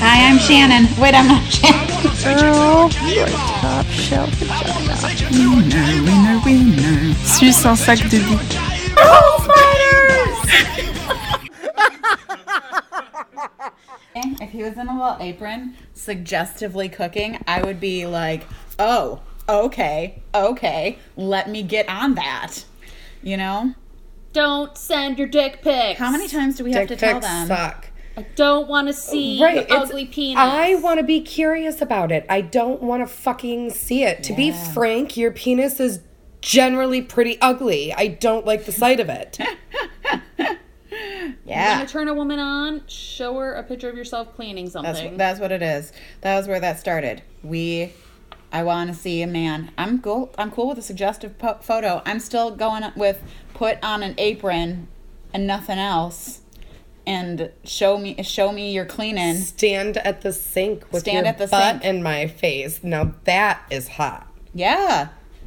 Hi, I'm Shannon. Wait, I'm not Shannon. Girl, you're top shelf vagina. Winner. Suce un sac de bique. If he was in a little apron, suggestively cooking, I would be like, oh, okay, let me get on that. You know? Don't send your dick pics. How many times do we have to tell them? Suck. I don't want to see your ugly penis. I want to be curious about it. I don't want to fucking see it. To be frank, your penis is generally pretty ugly. I don't like the sight of it. You want to turn a woman on, show her a picture of yourself cleaning something. That's what it is. That was where that started. I want to see a man. I'm cool with a suggestive photo. I'm still going with put on an apron and nothing else. And show me you're cleaning. Stand at the sink with your butt in my face. Now that is hot. Yeah.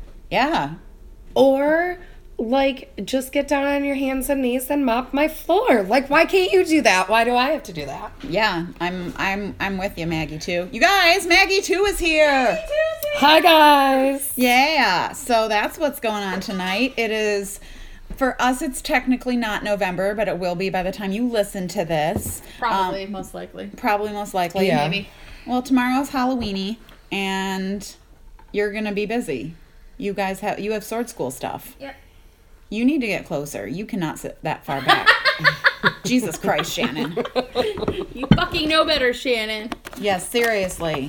Or like just get down on your hands and knees and mop my floor. Like, why can't you do that? Why do I have to do that? Yeah, I'm with you, Maggie too. You guys, Maggie too is here. Hi guys. Yeah. So that's what's going on tonight. It is. For us, it's technically not November, but it will be by the time you listen to this. Probably, most likely. Yeah. Maybe. Well, tomorrow's Halloweeny, and you're gonna be busy. You have sword school stuff. Yep. You need to get closer. You cannot sit that far back. Jesus Christ, Shannon. You fucking know better, Shannon. Yes, seriously.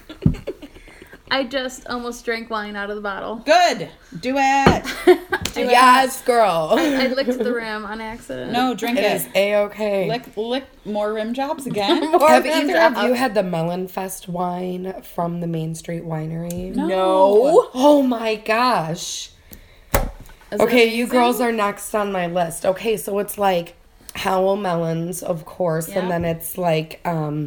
I just almost drank wine out of the bottle. Good. Do it. Yes, girl. I licked the rim on accident. No, drink it. It is A-okay. Lick more rim jobs again. Have either of you had the Melon Fest wine from the Main Street Winery? No. Oh my gosh. Okay, you girls are next on my list. Okay, so it's like Howell melons, of course, and then it's like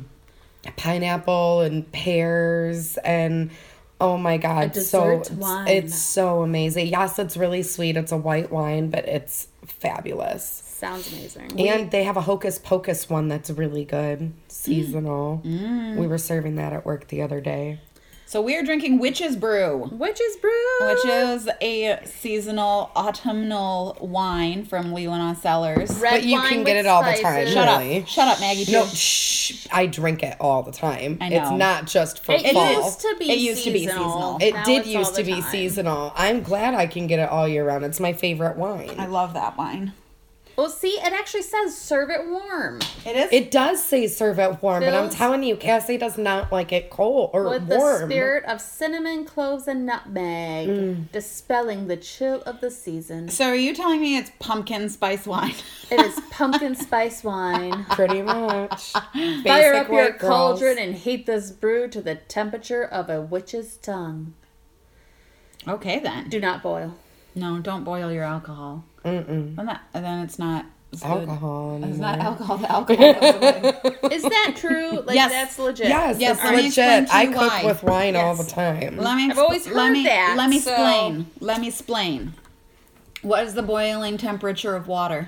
pineapple and pears and oh my god, a dessert wine. It's so amazing. Yes, it's really sweet. It's a white wine, but it's fabulous. Sounds amazing. And they have a Hocus Pocus one that's really good, seasonal. We were serving that at work the other day. So we're drinking Witch's Brew. Which is a seasonal autumnal wine from Leelanau Cellars. But you can get it all the time. Shut up, Maggie. No, shh. I drink it all the time. I know. It's not just for fall. It used to be seasonal. It did used to be seasonal. I'm glad I can get it all year round. It's my favorite wine. I love that wine. Well, see, it actually says serve it warm. It is. It does say serve it warm, but I'm telling you, Cassie does not like it cold or with warm. The spirit of cinnamon, cloves, and nutmeg, dispelling the chill of the season. So are you telling me it's pumpkin spice wine? It is pumpkin spice wine. Pretty much. Fire up your cauldron and heat this brew to the temperature of a witch's tongue. Okay, then. Do not boil. No, don't boil your alcohol. Mm-mm. Then it's not alcohol. It's not alcohol. The alcohol. Is that true? Like, yes. That's legit. Yes, it's legit. I cook with wine all the time. I've always heard that. Let me explain. Let me explain. What is the boiling temperature of water?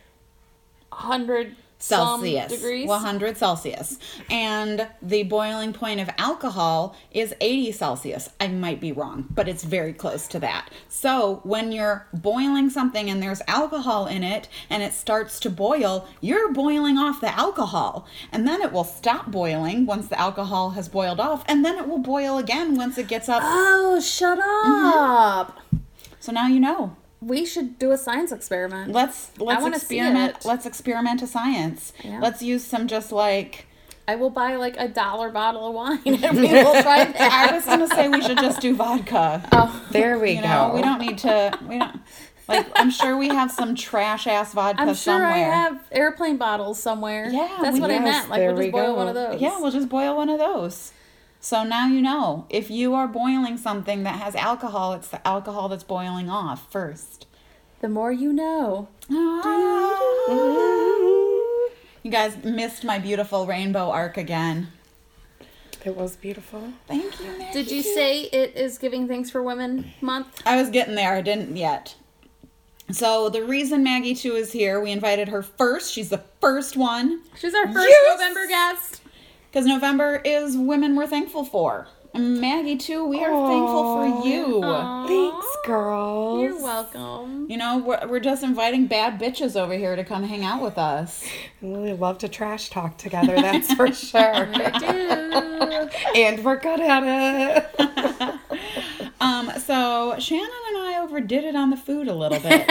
100 Celsius. degrees. 100 Celsius. And the boiling point of alcohol is 80 Celsius. I might be wrong, but it's very close to that. So when you're boiling something and there's alcohol in it and it starts to boil, you're boiling off the alcohol. And then it will stop boiling once the alcohol has boiled off. And then it will boil again once it gets up. Oh, shut up. So now you know. We should do a science experiment. Let's experiment. Let's experiment a science. Yeah. Let's use some just like. I will buy like $1 bottle of wine and we will try that. I was gonna say we should just do vodka. Oh, there we go. We don't need to. We don't. Like, I'm sure we have some trash ass vodka I'm sure somewhere. I have airplane bottles somewhere. Yeah, that's what I meant. Like, we'll just boil one of those. Yeah, we'll just boil one of those. So now you know. If you are boiling something that has alcohol, it's the alcohol that's boiling off first. The more you know. You guys missed my beautiful rainbow arc again. It was beautiful. Thank you, Maggie. Did you say it is Giving Thanks for Women month? I was getting there. I didn't yet. So the reason Maggie 2 is here, we invited her first. She's the first one. She's our first November guest. Because November is Women We're Thankful For. And Maggie, too, we are thankful for you. Thanks, girls. You're welcome. You know, we're just inviting bad bitches over here to come hang out with us. We love to trash talk together, that's for sure. We do. And we're good at it. So Shannon and I overdid it on the food a little bit.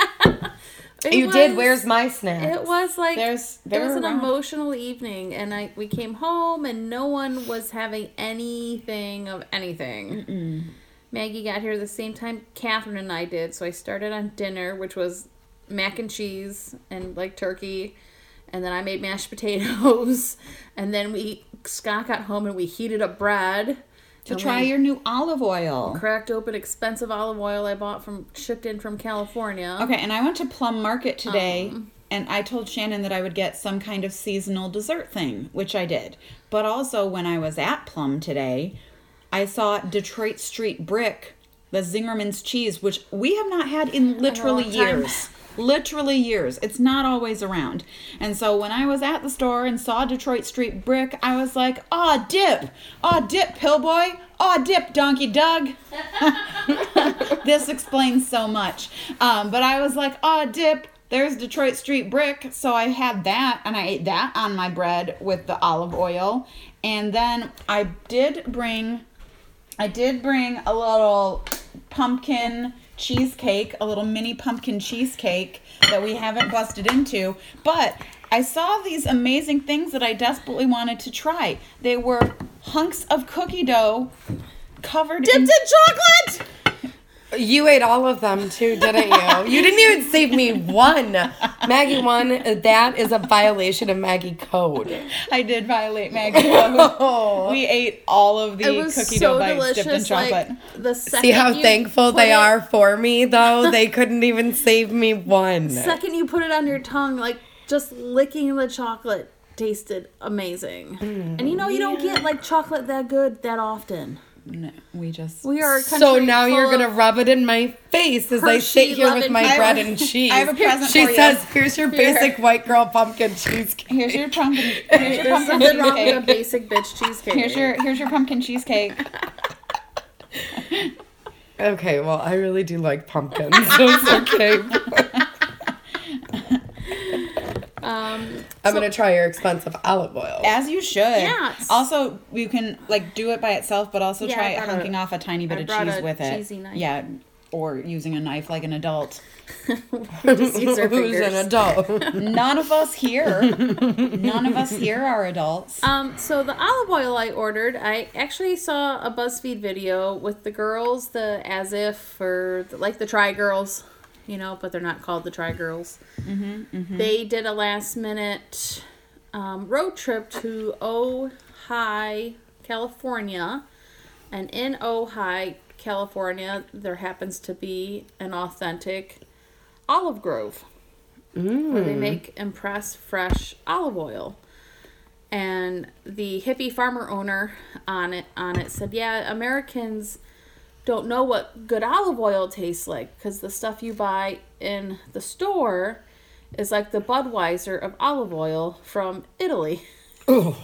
You did. Where's my snack? It was like They it was were an around. emotional evening, and we came home and no one was having anything of anything. Mm-mm. Maggie got here the same time Catherine and I did, so I started on dinner, which was mac and cheese and like turkey, and then I made mashed potatoes, and then Scott got home and we heated up bread. To try your new olive oil. Cracked open expensive olive oil I bought shipped in from California. Okay, and I went to Plum Market today, and I told Shannon that I would get some kind of seasonal dessert thing, which I did. But also, when I was at Plum today, I saw Detroit Street Brick, the Zingerman's cheese, which we have not had in literally years. Literally years. It's not always around. And so when I was at the store and saw Detroit Street Brick, I was like, aw, dip. Aw, dip, Pillboy. Aw, dip, Donkey Doug. This explains so much. But I was like, aw, dip. There's Detroit Street Brick. So I had that, and I ate that on my bread with the olive oil. And then I did bring a little pumpkin cheesecake, a little mini pumpkin cheesecake that we haven't busted into, but I saw these amazing things that I desperately wanted to try. They were hunks of cookie dough covered Dipped in chocolate! You ate all of them too, didn't you? You didn't even save me one. Maggie, one, that is a violation of Maggie code. I did violate Maggie code. We ate all of the cookie dough bites dipped in chocolate. Like, the second See how you thankful put they it- are for me, though? They couldn't even save me one. Second you put it on your tongue, like just licking the chocolate tasted amazing. And you know you don't get like chocolate that good that often. No, we are a country So now you're full going to of rub it in my face as I sit here with my Hershey bread loving and cheese. I have a present She for you. says, here's your basic white girl pumpkin cheesecake. Here's your pumpkin. There's nothing wrong with a cheesecake. basic bitch cheesecake. Here's your pumpkin cheesecake. Okay, well, I really do like pumpkins, so it's okay. I'm going to try your expensive olive oil. As you should. Yes. Also, you can like do it by itself, but also Yeah, try I brought hunking off a tiny bit I of brought cheese a with it. cheesy knife. Yeah, or using a knife like an adult. Just use our Who's fingers. an adult? None of us here. None of us here are adults. So the olive oil I ordered, I actually saw a BuzzFeed video with the girls, like the Try Girls, you know, but they're not called the Try Girls. They did a last minute road trip to Ojai, California, and in Ojai, California, there happens to be an authentic olive grove where they make Impress fresh olive oil. And the hippie farmer owner on it said, yeah, Americans don't know what good olive oil tastes like because the stuff you buy in the store is like the Budweiser of olive oil from Italy. Ooh.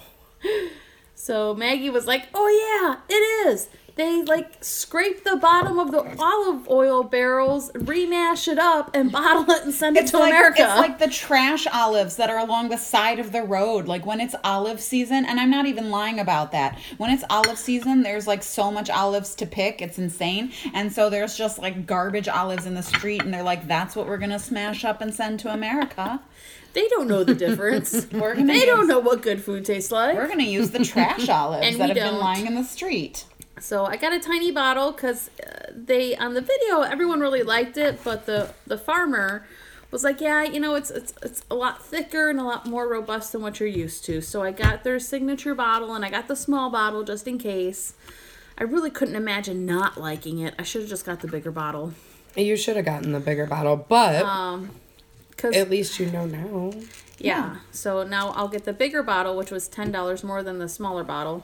So Maggie was like, oh yeah, it is. They like scrape the bottom of the olive oil barrels, remash it up, and bottle it and send it to America. It's like the trash olives that are along the side of the road. Like when it's olive season, and I'm not even lying about that. When it's olive season, there's like so much olives to pick. It's insane. And so there's just like garbage olives in the street, and they're like, that's what we're going to smash up and send to America. They don't know the difference. They don't know what good food tastes like. We're going to use the trash olives And that we have been don't. lying in the street. So I got a tiny bottle because they on the video everyone really liked it, but the farmer was like, yeah, you know, it's a lot thicker and a lot more robust than what you're used to. So I got their signature bottle and I got the small bottle just in case. I really couldn't imagine not liking it. I should have just got the bigger bottle. You should have gotten the bigger bottle, but 'Cause, at least you know now. yeah. So now I'll get the bigger bottle, which was $10 more than the smaller bottle.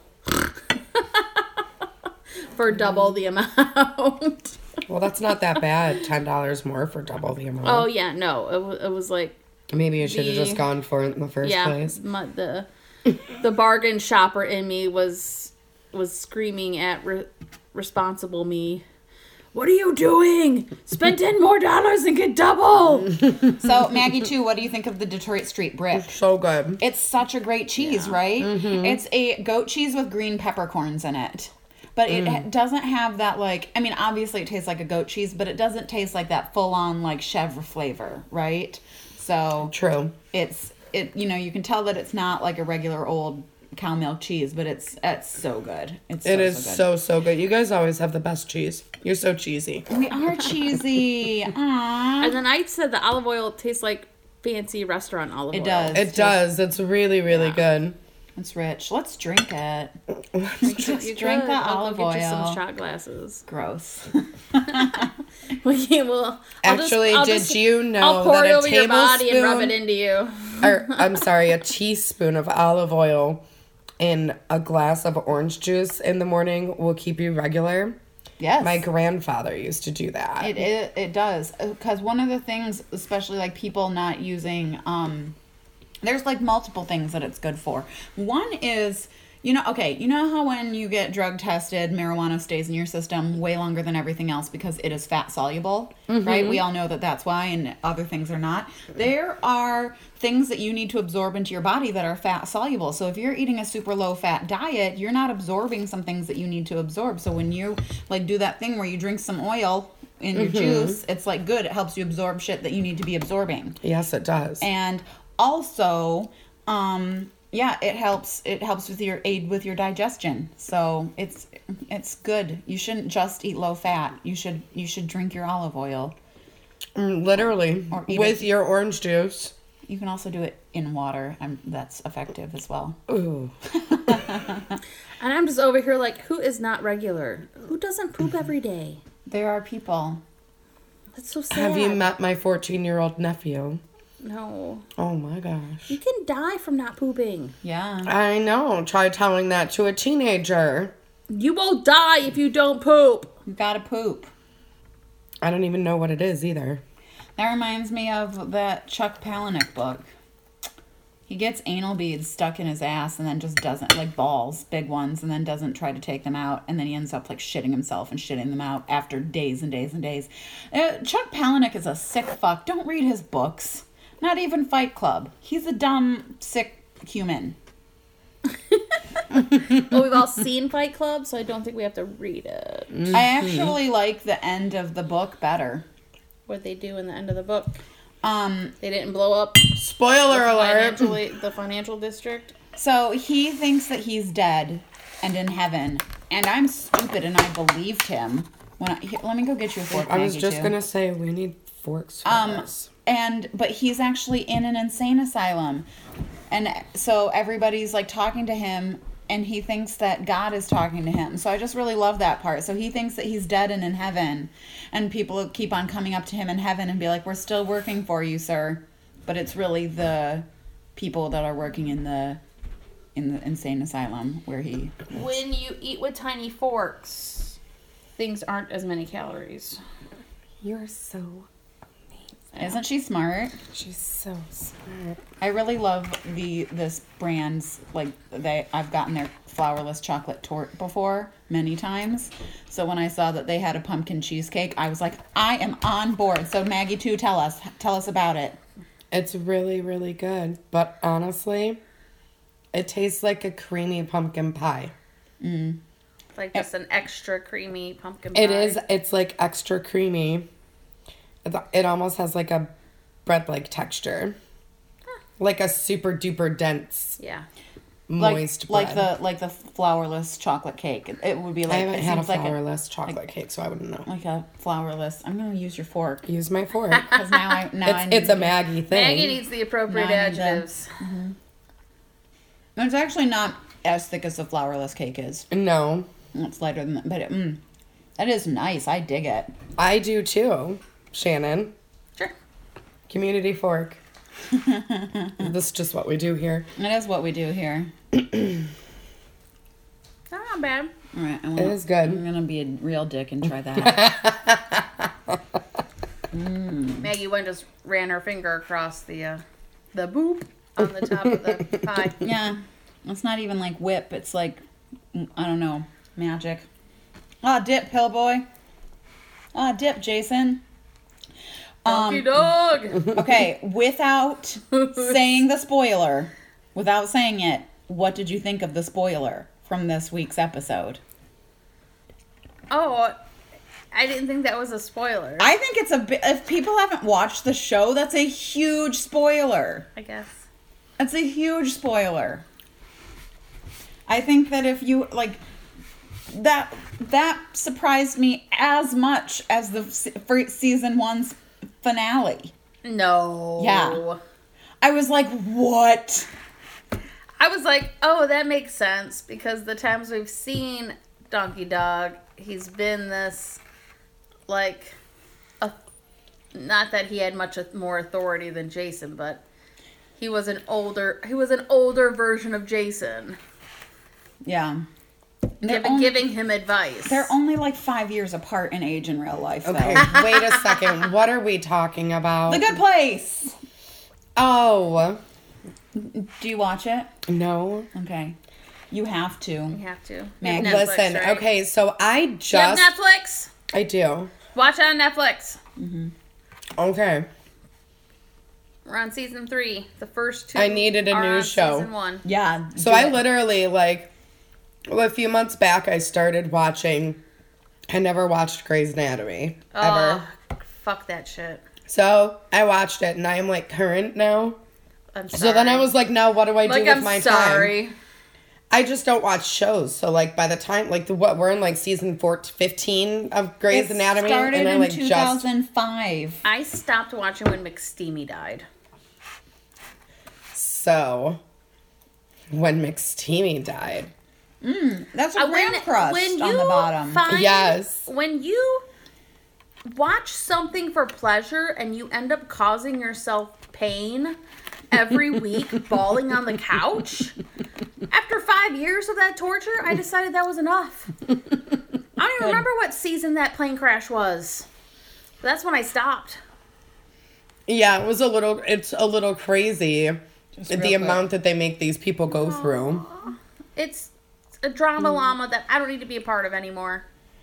For double the amount. Well, that's not that bad. $10 more for double the amount. Oh, yeah, no. It was like, Maybe you should have the- just gone for it in the first yeah, place. the the bargain shopper in me was screaming at responsible me. What are you doing? Spend $10 more and get double. So, Maggie, too, what do you think of the Detroit Street Brick? So good. It's such a great cheese, right? Mm-hmm. It's a goat cheese with green peppercorns in it. But it doesn't have that, like, I mean, obviously it tastes like a goat cheese, but it doesn't taste like that full-on, like, chèvre flavor, right? So... True. You can tell that it's not like a regular old cow milk cheese, but it's so good. It is so good. You guys always have the best cheese. You're so cheesy. We are cheesy. Aww. And then I said the olive oil tastes like fancy restaurant olive oil. It does. It does. It's really, really good. It's rich. Let's drink it. Let's drink the olive oil. Get you some shot glasses. Gross. Did you know I'll pour that it over your body and rub it into you? A teaspoon of olive oil in a glass of orange juice in the morning will keep you regular? Yes. My grandfather used to do that. It does. Because one of the things, especially like people not using, there's like multiple things that it's good for. One is, you know how when you get drug tested, marijuana stays in your system way longer than everything else because it is fat soluble, right? We all know that that's why, and other things are not. There are things that you need to absorb into your body that are fat soluble. So if you're eating a super low fat diet, you're not absorbing some things that you need to absorb. So when you like do that thing where you drink some oil in your juice, it's like good. It helps you absorb shit that you need to be absorbing. Yes, it does. And also, it helps with your digestion. So it's good. You shouldn't just eat low fat. You should drink your olive oil. Literally. Or with your orange juice. You can also do it in water. That's effective as well. Ooh. And I'm just over here like, who is not regular? Who doesn't poop every day? There are people. That's so sad. Have you met my 14-year-old nephew? No. Oh my gosh. You can die from not pooping. Yeah. I know. Try telling that to a teenager. You will die if you don't poop. You gotta poop. I don't even know what it is either. That reminds me of that Chuck Palahniuk book. He gets anal beads stuck in his ass and then just doesn't, like balls, big ones, and then doesn't try to take them out. And then he ends up like shitting himself and shitting them out after days and days and days. Chuck Palahniuk is a sick fuck. Don't read his books. Not even Fight Club. He's a dumb, sick human. Well, we've all seen Fight Club, so I don't think we have to read it. Mm-hmm. I actually like the end of the book better. What they do in the end of the book. They didn't blow up. Spoiler alert. The financial district. So he thinks that he's dead and in heaven, and I'm stupid and I believed him. Let me go get you a fork. I was just gonna say we need forks for this. But he's actually in an insane asylum, and so everybody's like talking to him. And he thinks that God is talking to him. So I just really love that part. So he thinks that he's dead and in heaven. And people keep on coming up to him in heaven and be like, we're still working for you, sir. But it's really the people that are working in the insane asylum where he... When you eat with tiny forks, things aren't as many calories. You're so amazing. Isn't she smart? She's so smart. I really love this brand's, like, I've gotten their flourless chocolate torte before many times. So when I saw that they had a pumpkin cheesecake, I was like, I am on board. So Maggie, too, tell us about it. It's really, really good. But honestly, it tastes like a creamy pumpkin pie. Like just an extra creamy pumpkin pie. It is. It's like extra creamy. It almost has like a bread-like texture. Like a super duper dense, moist bread. Like the flourless chocolate cake. It would be like... I haven't had a flourless chocolate cake, so I wouldn't know. Like a flourless... I'm going to use your fork. Use my fork. Because it's a Maggie thing. Maggie needs the appropriate adjectives. Mm-hmm. It's actually not as thick as the flourless cake is. No. It's lighter than that. But that is nice. I dig it. I do too, Shannon. Sure. Community fork. This is just what we do here. It is what we do here. Not bad. All right, it is good. I'm gonna be a real dick and try that. Maggie one just ran her finger across the boop on the top of the pie. Yeah, It's not even like whip. It's like, I don't know, magic. Ah, dip, Pillboy. Ah, dip, Jason. Donkey dog. Okay, without saying the spoiler, without saying it, what did you think of the spoiler from this week's episode? Oh, I didn't think that was a spoiler. I think it's a bit, if people haven't watched the show, that's a huge spoiler. I guess. That's a huge spoiler. I think that if you, like, that surprised me as much as the season 1's finale. No. Yeah. I was like, what? I was like, oh, that makes sense, because the times we've seen Donkey Dog, he's been this, like, not that he had much more authority than Jason, but he was an older version of Jason. Yeah. Giving him advice. They're only like 5 years apart in age in real life, though. Okay, wait a second. What are we talking about? The Good Place. Oh. Do you watch it? No. Okay. You have to. You have to. Meg, You have Netflix, Listen, right? okay, so I You have just... Netflix? I do. Watch it on Netflix. Okay. We're on season 3. The first 2 I needed a are new on show. Season 1. Yeah. So I literally, like, a few months back, I started watching... I never watched Grey's Anatomy. Ever. Oh, fuck that shit. So I watched it, and I am, like, current now. I'm sorry. So then I was like, now what do I do like, with I'm my sorry. time? I just don't watch shows. So, like, by the time, like, we're in, like, season 15 of Grey's Anatomy. Started and I, in like, 2005. I stopped watching when McSteamy died. So, when McSteamy died. That's a graham crust on the bottom. Yes. When you watch something for pleasure and you end up causing yourself pain every week, bawling on the couch, after 5 years of that torture, I decided that was enough. I don't even remember what season that plane crash was. But that's when I stopped. Yeah, it's a little crazy. The real amount that they make these people go through. It's a drama llama that I don't need to be a part of anymore.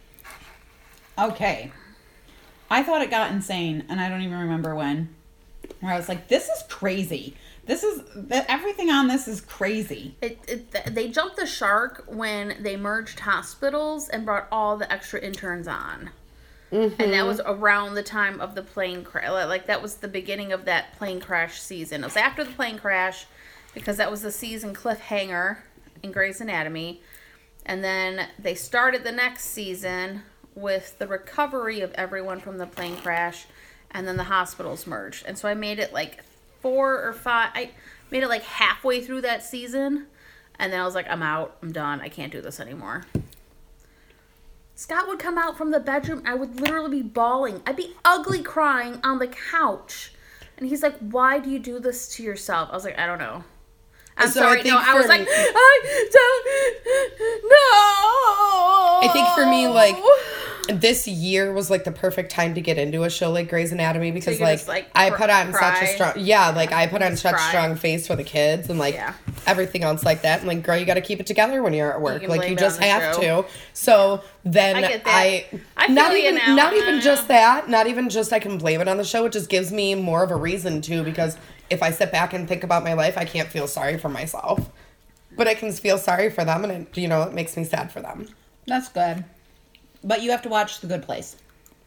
Okay. I thought it got insane, and I don't even remember when. Where I was like, this is crazy. Everything on this is crazy. They jumped the shark when they merged hospitals and brought all the extra interns on. Mm-hmm. And that was around the time of the plane crash. Like, that was the beginning of that plane crash season. It was after the plane crash, because that was the season cliffhanger in Grey's Anatomy. And then they started the next season with the recovery of everyone from the plane crash, and then the hospitals merged. And so I made it like 4 or 5. I made it like halfway through that season, and then I was like, I'm out. I'm done. I can't do this anymore. Scott would come out from the bedroom. I would literally be bawling. I'd be ugly crying on the couch. And he's like, why do you do this to yourself? I was like, I don't know. I'm So sorry. No, I was like, I don't know. I think for me, like, this year was like the perfect time to get into a show like Grey's Anatomy, because So you could just, I put on cry. such a strong face for the kids and everything else like that. And like, girl, you got to keep it together when you're at work. You Like, you blame it just on the have show. to. So then I get that. I feel not you even now. not even just that, not even just I can blame it on the show. It just gives me more of a reason to, because if I sit back and think about my life, I can't feel sorry for myself. But I can feel sorry for them, and it makes me sad for them. That's good. But you have to watch The Good Place.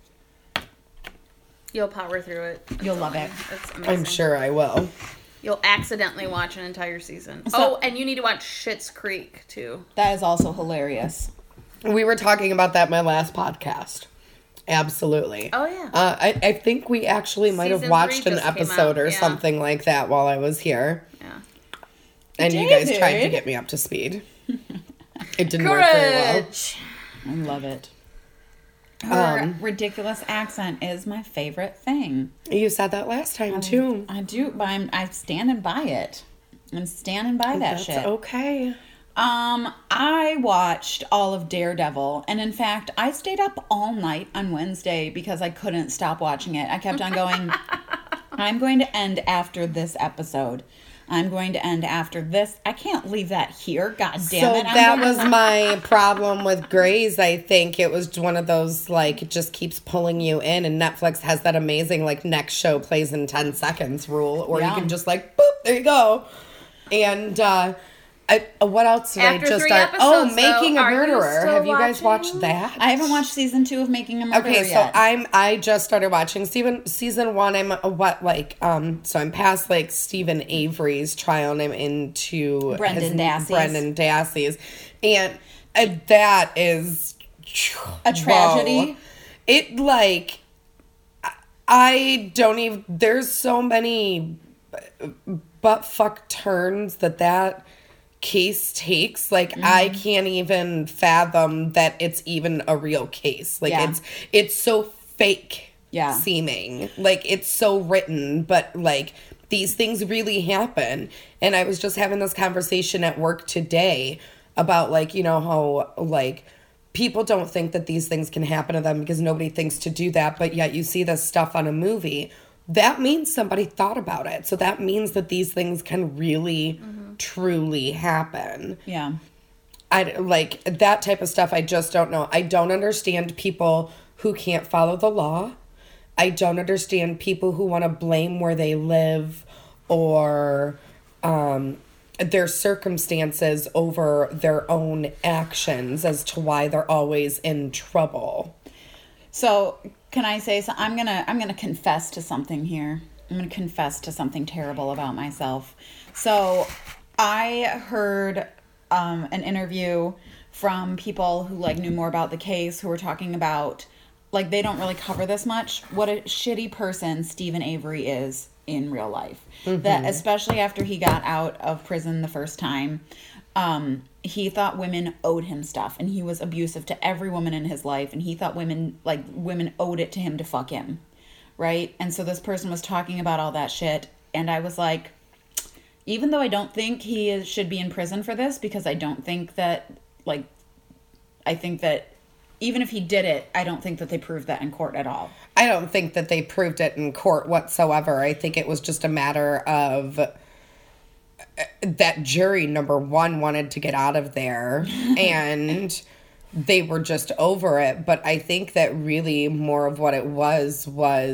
You'll power through it. You'll love it. It's amazing. I'm sure I will. You'll accidentally watch an entire season. So- And you need to watch Schitt's Creek, too. That is also hilarious. We were talking about that in my last podcast. Absolutely. Oh, yeah. I think we actually might have Season watched 3 an just came episode out, or yeah. something like that while I was here. Yeah. And you guys David. tried to get me up to speed. It didn't work very well. Courage! I love it. Her ridiculous accent is my favorite thing. You said that last time, too. I do, but I'm standing by it. I'm standing by that That's shit. okay. I watched all of Daredevil, and in fact, I stayed up all night on Wednesday because I couldn't stop watching it. I kept on going, I'm going to end after this episode. I'm going to end after this. I can't leave that here. God damn So it. that was my problem with Grey's. I think it was one of those, like, it just keeps pulling you in, and Netflix has that amazing, like, next show plays in 10 seconds rule, or you can just, like, boop, there you go. And, what else did After I just 3 start? episodes, Making though, a are you Murderer. still Have you guys watching? watched that? I haven't watched season 2 of Making a Murderer Okay, so yet. I just started watching season 1. I'm so I'm past like Stephen Avery's trial, and I'm into Brendan Dassey's, and that is A tragedy. Whoa. It like I don't even. There's so many butt fuck turns that case takes. Like I can't even fathom that it's even a real case. Like it's so fake seeming. Like it's so written, but like these things really happen. And I was just having this conversation at work today about like, you know, how like people don't think that these things can happen to them because nobody thinks to do that, but yet you see this stuff on a movie. That means somebody thought about it. So that means that these things can really truly happen. Yeah. I like that type of stuff. I just don't know. I don't understand people who can't follow the law. I don't understand people who want to blame where they live or their circumstances over their own actions as to why they're always in trouble. So, can I say so? I'm gonna confess to something here. I'm gonna confess to something terrible about myself. So, I heard an interview from people who like knew more about the case, who were talking about like they don't really cover this much. What a shitty person Stephen Avery is in real life. That especially after he got out of prison the first time. He thought women owed him stuff, and he was abusive to every woman in his life, and he thought women owed it to him to fuck him, right? And so this person was talking about all that shit, and I was like, even though I don't think he should be in prison for this, because I don't think that, like, I think that even if he did it, I don't think that they proved that in court at all. I don't think that they proved it in court whatsoever. I think it was just a matter of that jury, number one, wanted to get out of there and they were just over it. But I think that really more of what it was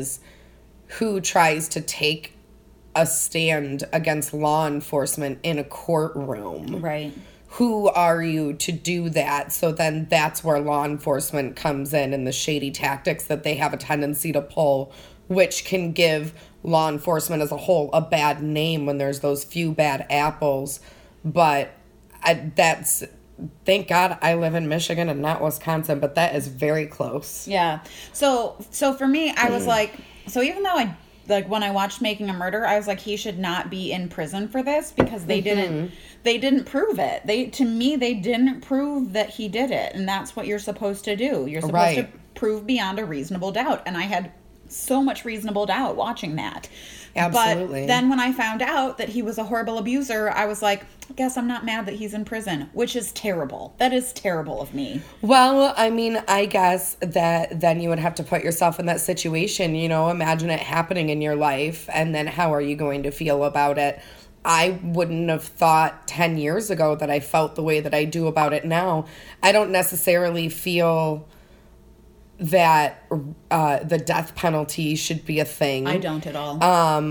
who tries to take a stand against law enforcement in a courtroom. Right. Who are you to do that? So then that's where law enforcement comes in and the shady tactics that they have a tendency to pull, which can give law enforcement as a whole a bad name when there's those few bad apples. But thank God I live in Michigan and not Wisconsin, but that is very close. Yeah. So for me, I was like, so even though when I watched Making a Murder, I was like, he should not be in prison for this because they didn't prove it. To me, they didn't prove that he did it. And that's what you're supposed to do. You're supposed to prove beyond a reasonable doubt. And I had so much reasonable doubt watching that. Absolutely. But then when I found out that he was a horrible abuser, I was like, I guess I'm not mad that he's in prison, which is terrible. That is terrible of me. Well, I mean, I guess that then you would have to put yourself in that situation, you know, imagine it happening in your life, and then how are you going to feel about it? I wouldn't have thought 10 years ago that I felt the way that I do about it now. I don't necessarily feel that the death penalty should be a thing. I don't at all.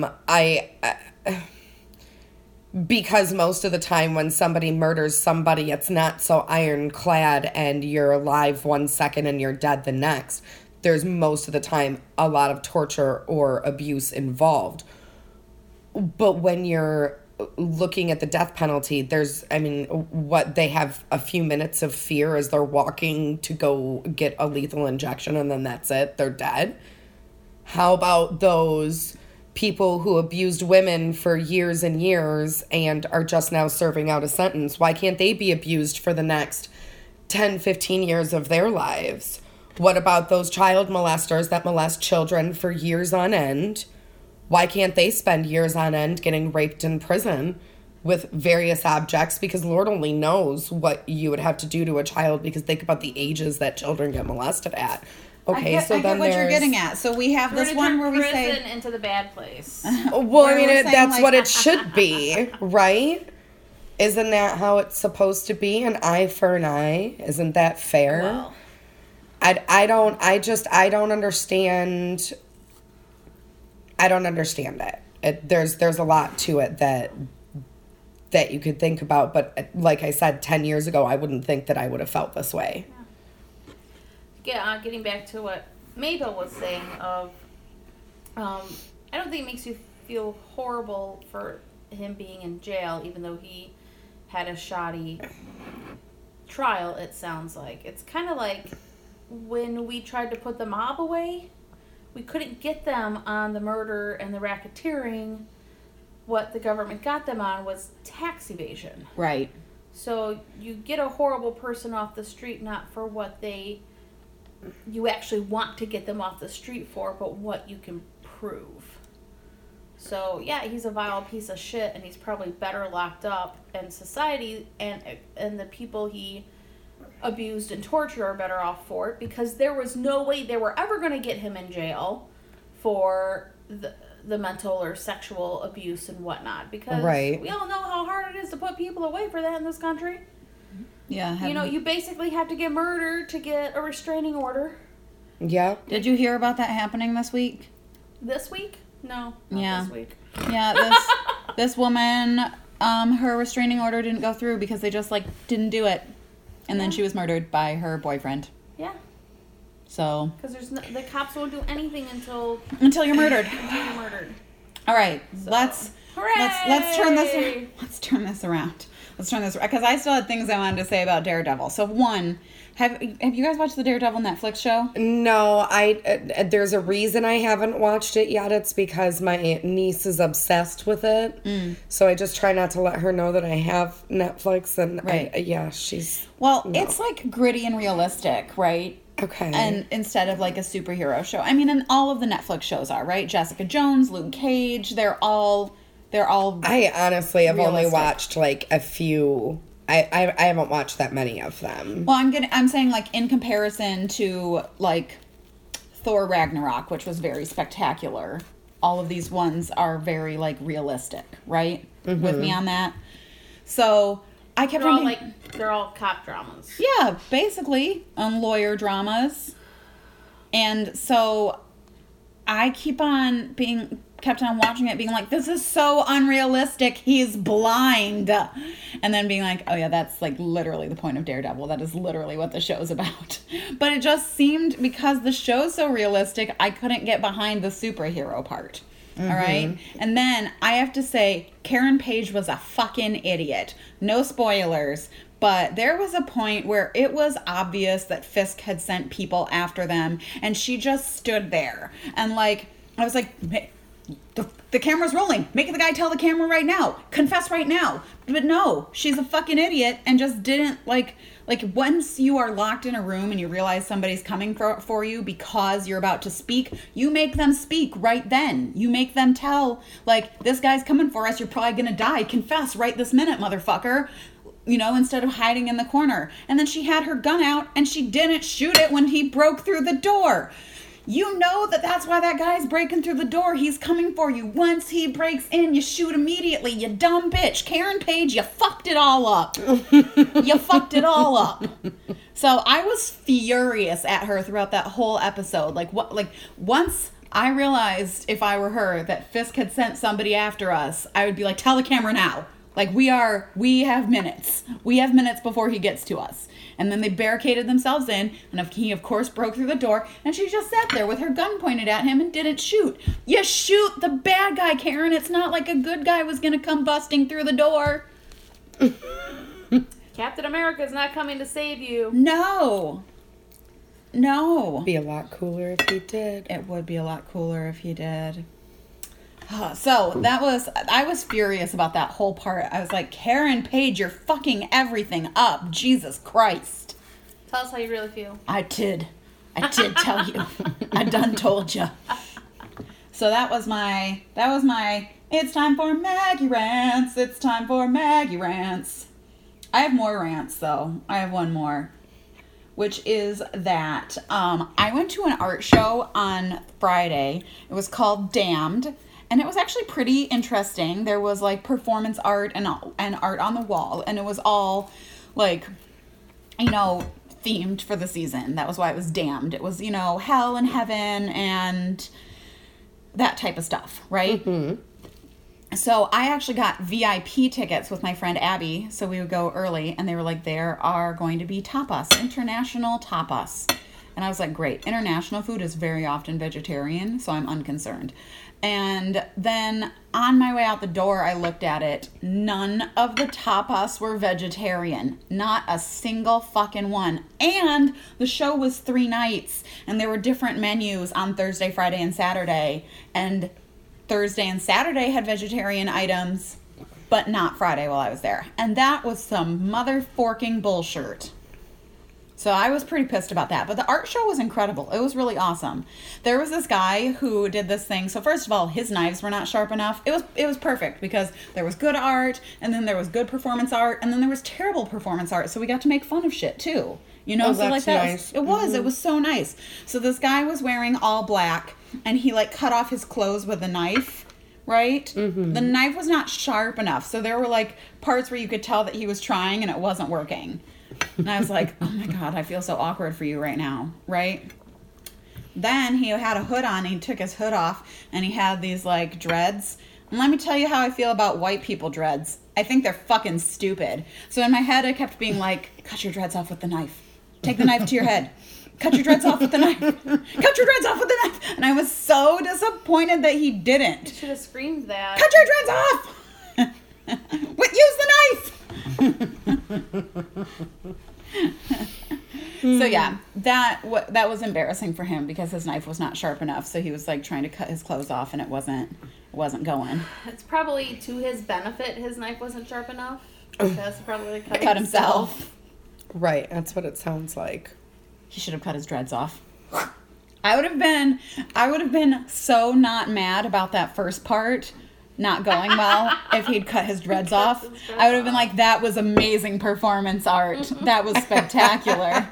Because most of the time when somebody murders somebody, it's not so ironclad and you're alive 1 second and you're dead the next. There's most of the time a lot of torture or abuse involved. But when you're looking at the death penalty, what they have a few minutes of fear as they're walking to go get a lethal injection and then that's it, they're dead. How about those people who abused women for years and years and are just now serving out a sentence? Why can't they be abused for the next 10, 15 years of their lives? What about those child molesters that molest children for years on end? Why can't they spend years on end getting raped in prison with various objects? Because Lord only knows what you would have to do to a child, because think about the ages that children get molested at. Okay, I get what you're getting at. So we have this one where we say prison into the bad place. Well, I mean, we're saying, that's like- what it should be, right? Isn't that how it's supposed to be? An eye for an eye? Isn't that fair? Well, I don't understand. I don't understand it. There's a lot to it that you could think about, but like I said, 10 years ago, I wouldn't think that I would have felt this way. getting back to what Mabel was saying of, I don't think it makes you feel horrible for him being in jail, even though he had a shoddy trial, it sounds like. It's kind of like when we tried to put the mob away, we couldn't get them on the murder and the racketeering. What the government got them on was tax evasion. right. So you get a horrible person off the street not for what you actually want to get them off the street for, but what you can prove. So yeah, he's a vile piece of shit, and he's probably better locked up, and society and the people he abused and tortured are better off for it, because there was no way they were ever going to get him in jail for the mental or sexual abuse and whatnot, because Right. we all know how hard it is to put people away for that in this country. Yeah. You basically have to get murdered to get a restraining order. Yep. Did you hear about that happening this week? This week? No, not Yeah. this week. Yeah, this woman, her restraining order didn't go through because they just didn't do it, and then she was murdered by her boyfriend. Yeah, So because the cops won't do anything until until you're murdered. you're murdered. All right, So, let's turn this. Let's turn this around. Because I still had things I wanted to say about Daredevil. So one, have you guys watched the Daredevil Netflix show? No, there's a reason I haven't watched it yet. It's because my niece is obsessed with it. So I just try not to let her know that I have Netflix. And Right. she's... Well, No. it's gritty and realistic, right? Okay. And instead of a superhero show. I mean, and all of the Netflix shows are, right? Jessica Jones, Luke Cage, they're all I honestly have only realistic. watched a few. I haven't watched that many of them. Well, I'm saying in comparison to Thor Ragnarok, which was very spectacular. All of these ones are very realistic, right? With me on that. So I kept They're all cop dramas. yeah, basically on lawyer dramas, and so I kept on watching it, being like, this is so unrealistic. He's blind. And then being like, oh yeah, that's literally the point of Daredevil. That is literally what the show's about. But it just seemed, because the show's so realistic, I couldn't get behind the superhero part. All right. And then I have to say, Karen Page was a fucking idiot. No spoilers. But there was a point where it was obvious that Fisk had sent people after them. And she just stood there. And I was like, the camera's rolling. Make the guy tell the camera right now. Confess right now. But no, she's a fucking idiot and just didn't once you are locked in a room and you realize somebody's coming for you because you're about to speak, you make them speak right then. You make them tell, this guy's coming for us. You're probably going to die. Confess right this minute, motherfucker. Instead of hiding in the corner. And then she had her gun out and she didn't shoot it when he broke through the door. You know that's why that guy's breaking through the door. He's coming for you. Once he breaks in, you shoot immediately. You dumb bitch. Karen Page, you fucked it all up. You fucked it all up. So I was furious at her throughout that whole episode. Once I realized, if I were her, that Fisk had sent somebody after us, I would be like, tell the camera now. We have minutes. We have minutes before he gets to us. And then they barricaded themselves in, and he, of course, broke through the door, and she just sat there with her gun pointed at him and didn't shoot. You shoot the bad guy, Karen. It's not like a good guy was going to come busting through the door. Captain America's not coming to save you. No. Be a lot cooler if he did. It would be a lot cooler if he did. So I was furious about that whole part. I was like, Karen Page, you're fucking everything up. Jesus Christ. Tell us how you really feel. I did tell you. I done told you. So that was my, it's time for Maggie rants. It's time for Maggie rants. I have more rants though. I have one more. which is that I went to an art show on Friday. It was called Damned, and it was actually pretty interesting. There was like performance art and art on the wall, and it was all like, you know, themed for the season. That was why it was Damned. It was, you know, hell and heaven and that type of stuff, right? Mm-hmm. So I actually got VIP tickets with my friend Abby, so we would go early, and they were like, there are going to be tapas, international tapas. And I was like, great. International food is very often vegetarian, so I'm unconcerned. And then on my way out the door, I looked at it. None of the tapas were vegetarian. Not a single fucking one. And the show was 3 nights, and there were different menus on Thursday, Friday, and Saturday. And Thursday and Saturday had vegetarian items, but not Friday while I was there. And that was some motherforking bullshit. So I was pretty pissed about that. But the art show was incredible. It was really awesome. There was this guy who did this thing. So first of all, his knives were not sharp enough. It was perfect because there was good art, and then there was good performance art, and then there was terrible performance art. So we got to make fun of shit too. You know, so like that nice. It was so nice. So this guy was wearing all black, and he like cut off his clothes with a knife, right? Mm-hmm. The knife was not sharp enough. So there were like parts where you could tell that he was trying and it wasn't working. And I was like, oh my God, I feel so awkward for you right now, right? Then he had a hood on, and he took his hood off, and he had these like dreads. And let me tell you how I feel about white people dreads. I think they're fucking stupid. So in my head, I kept being like, cut your dreads off with the knife. Take the knife to your head. Cut your dreads off with the knife. Cut your dreads off with the knife. And I was so disappointed that he didn't. You should have screamed that. Cut your dreads off! Use the knife! So yeah, that was embarrassing for him because his knife was not sharp enough. So he was like trying to cut his clothes off, and it wasn't going. It's probably to his benefit his knife wasn't sharp enough. Because he probably Cut himself. Right, that's what it sounds like. He should have cut his dreads off. I would have been so not mad about that first part not going well if he'd cut his dreads off. I would have been like, that was amazing performance art. That was spectacular.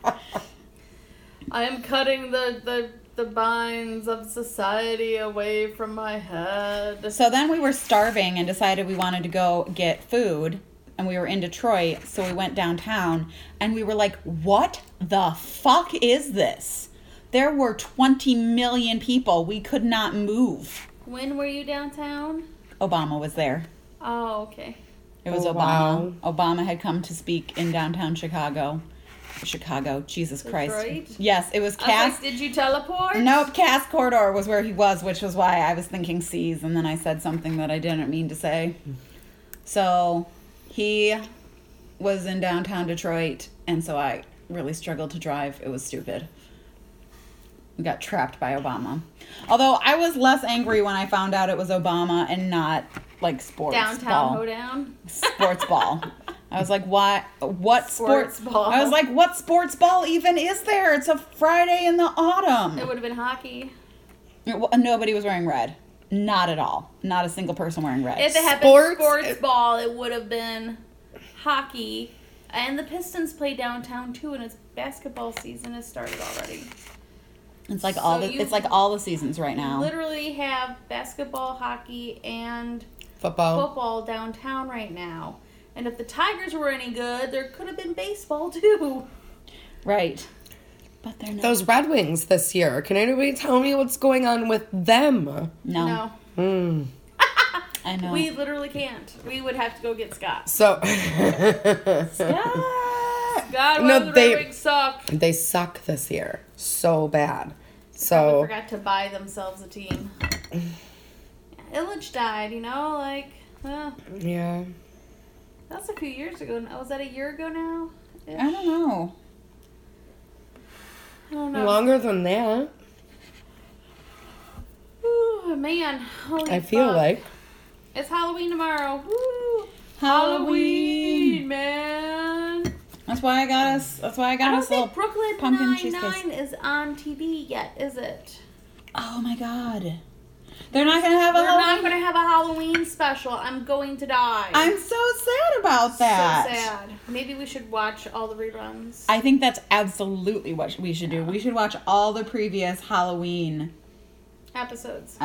I am cutting the binds of society away from my head. So then we were starving and decided we wanted to go get food. And we were in Detroit, so we went downtown. And we were like, what the fuck is this? There were 20 million people. We could not move. When were you downtown? Obama was there. Oh, okay. It was Obama. Wow. Obama had come to speak in downtown Chicago. Jesus Christ. Detroit? Yes, it was Cass. I was like, did you teleport? Nope, Cass Corridor was where he was, which was why I was thinking C's, and then I said something that I didn't mean to say. So he was in downtown Detroit, and so I really struggled to drive. It was stupid. We got trapped by Obama. Although I was less angry when I found out it was Obama and not like sports downtown ball. Hoedown? Sports ball. I was like, what sports ball? I was like, what sports ball even is there? It's a Friday in the autumn. It would have been hockey. Nobody was wearing red. Not at all. Not a single person wearing red. If it had been sports ball, it would have been hockey. And the Pistons play downtown too, and it's basketball season has started already. It's like all the seasons right now. Literally have basketball, hockey, and football downtown right now. And if the Tigers were any good, there could have been baseball too. Right. But they're not. Those Red Wings this year. Can anybody tell me what's going on with them? No. I know. We literally can't. We would have to go get Scott. So God, the Red Wings suck. They suck this year so bad. So Probably forgot to buy themselves a team. Illich died, yeah. That was a few years ago. Was that a year ago now? I don't know. Longer than that. Ooh, man. Holy I feel fuck. like. It's Halloween tomorrow. Woo! Halloween, man. That's why I got us I don't think Brooklyn pumpkin Nine-Nine is on TV yet, is it? Oh my God. They're not going to have a We're not Halloween. going to have a Halloween special. I'm going to die. I'm so sad about that. So sad. Maybe we should watch all the reruns. I think that's absolutely what we should do. We should watch all the previous Halloween Episodes.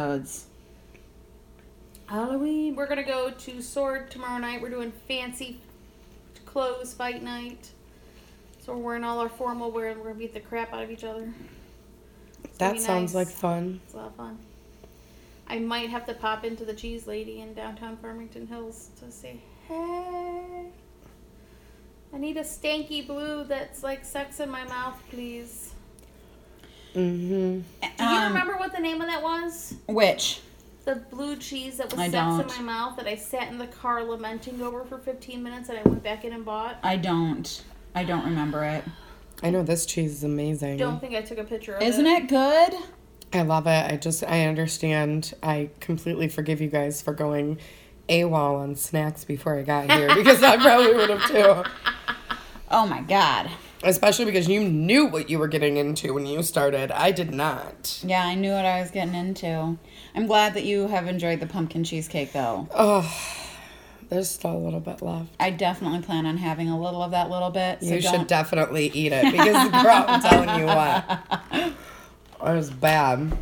Halloween. We're going to go to Sword tomorrow night. We're doing fancy clothes fight night. So we're wearing all our formal wear and we're going to beat the crap out of each other. That sounds like fun. It's a lot of fun. I might have to pop into the Cheese Lady in downtown Farmington Hills to say, hey, I need a stanky blue that's like sex in my mouth, please. Mm-hmm. Do you remember what the name of that was? Which? The blue cheese that was I sex don't. in my mouth that I sat in the car lamenting over for 15 minutes and I went back in and bought? I don't remember it. I know this cheese is amazing. Don't think I took a picture of Isn't it good? I love it. I understand. I completely forgive you guys for going AWOL on snacks before I got here because I probably would have too. Oh my God. Especially because you knew what you were getting into when you started. I did not. Yeah, I knew what I was getting into. I'm glad that you have enjoyed the pumpkin cheesecake though. Oh, there's still a little bit left. I definitely plan on having a little of that little bit. So You should definitely eat it because, girl, I'm telling you what. It was bad.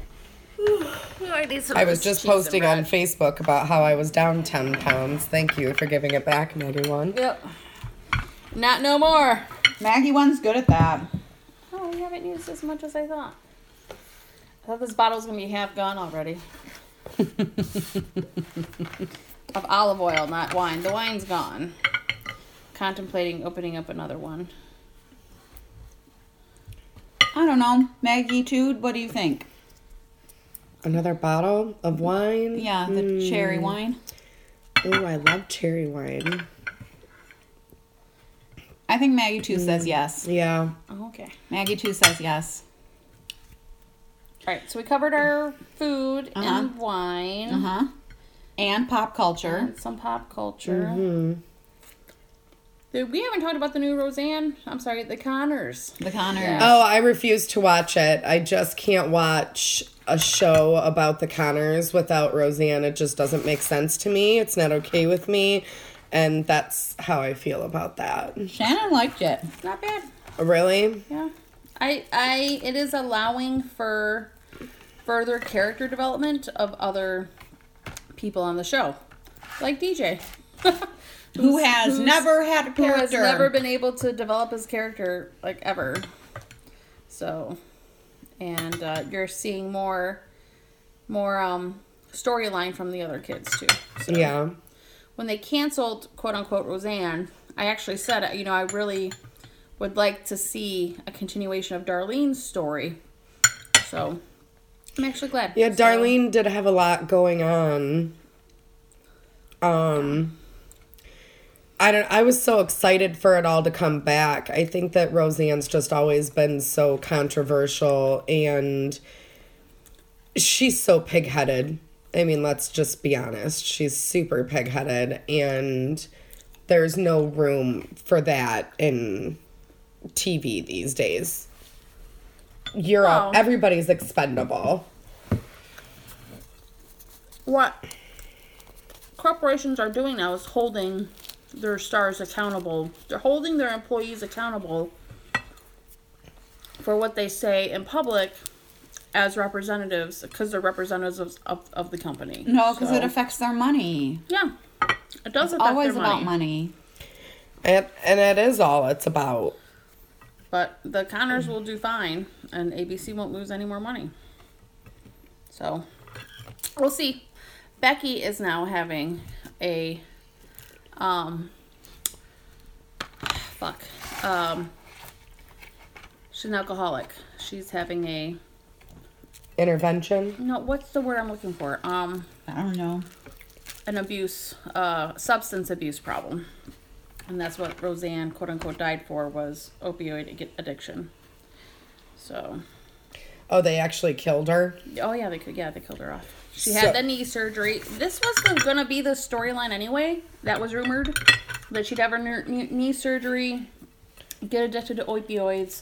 I was just posting on Facebook about how I was down 10 pounds. Thank you for giving it back, Maggie One. Yep. Not no more. Maggie One's good at that. Oh, we haven't used as much as I thought. I thought this bottle's going to be half gone already. Of olive oil, not wine. The wine's gone. Contemplating opening up another one. I don't know. Maggie Tude, what do you think? Another bottle of wine? Yeah, the cherry wine. Oh, I love cherry wine. I think Maggie Two says yes. Yeah. Oh, okay. Maggie Two says yes. All right, so we covered our food and wine. Uh-huh. And pop culture. And some pop culture. We haven't talked about the new Roseanne. I'm sorry, the Connors. The Connors. Yeah. Oh, I refuse to watch it. I just can't watch a show about the Connors without Roseanne. It just doesn't make sense to me. It's not okay with me. And that's how I feel about that. Shannon liked it. Not bad. Really? Yeah. It is allowing for further character development of other people on the show. Like DJ. Who has never had a Who has character. never been able to develop his character, like, ever. So, and you're seeing more storyline from the other kids, too. So, Yeah. when they canceled, quote-unquote, Roseanne, I actually said, I really would like to see a continuation of Darlene's story. So, I'm actually glad. Yeah, So- Darlene did have a lot going on. I was so excited for it all to come back. I think that Roseanne's just always been so controversial and she's so pig-headed. I mean, let's just be honest. She's super pig-headed and there's no room for that in TV these days. Well- Everybody's expendable. What corporations are doing now is holding their stars accountable. They're holding their employees accountable for what they say in public as representatives, because they're representatives of the company. No, because So, it affects their money. Yeah, it does It's affect always their about money. And it is all it's about. But the Connors will do fine, and ABC won't lose any more money. So, we'll see. Becky is now having a, she's an alcoholic. She's having a, Intervention. no, what's the word I'm looking for? I don't know. An abuse, substance abuse problem. And that's what Roseanne, quote unquote, died for, was opioid addiction. So, Oh, they actually killed her? oh yeah, they killed her off. She So- had the knee surgery. This was gonna be the storyline anyway. That was rumored, that she'd have her knee surgery, get addicted to opioids,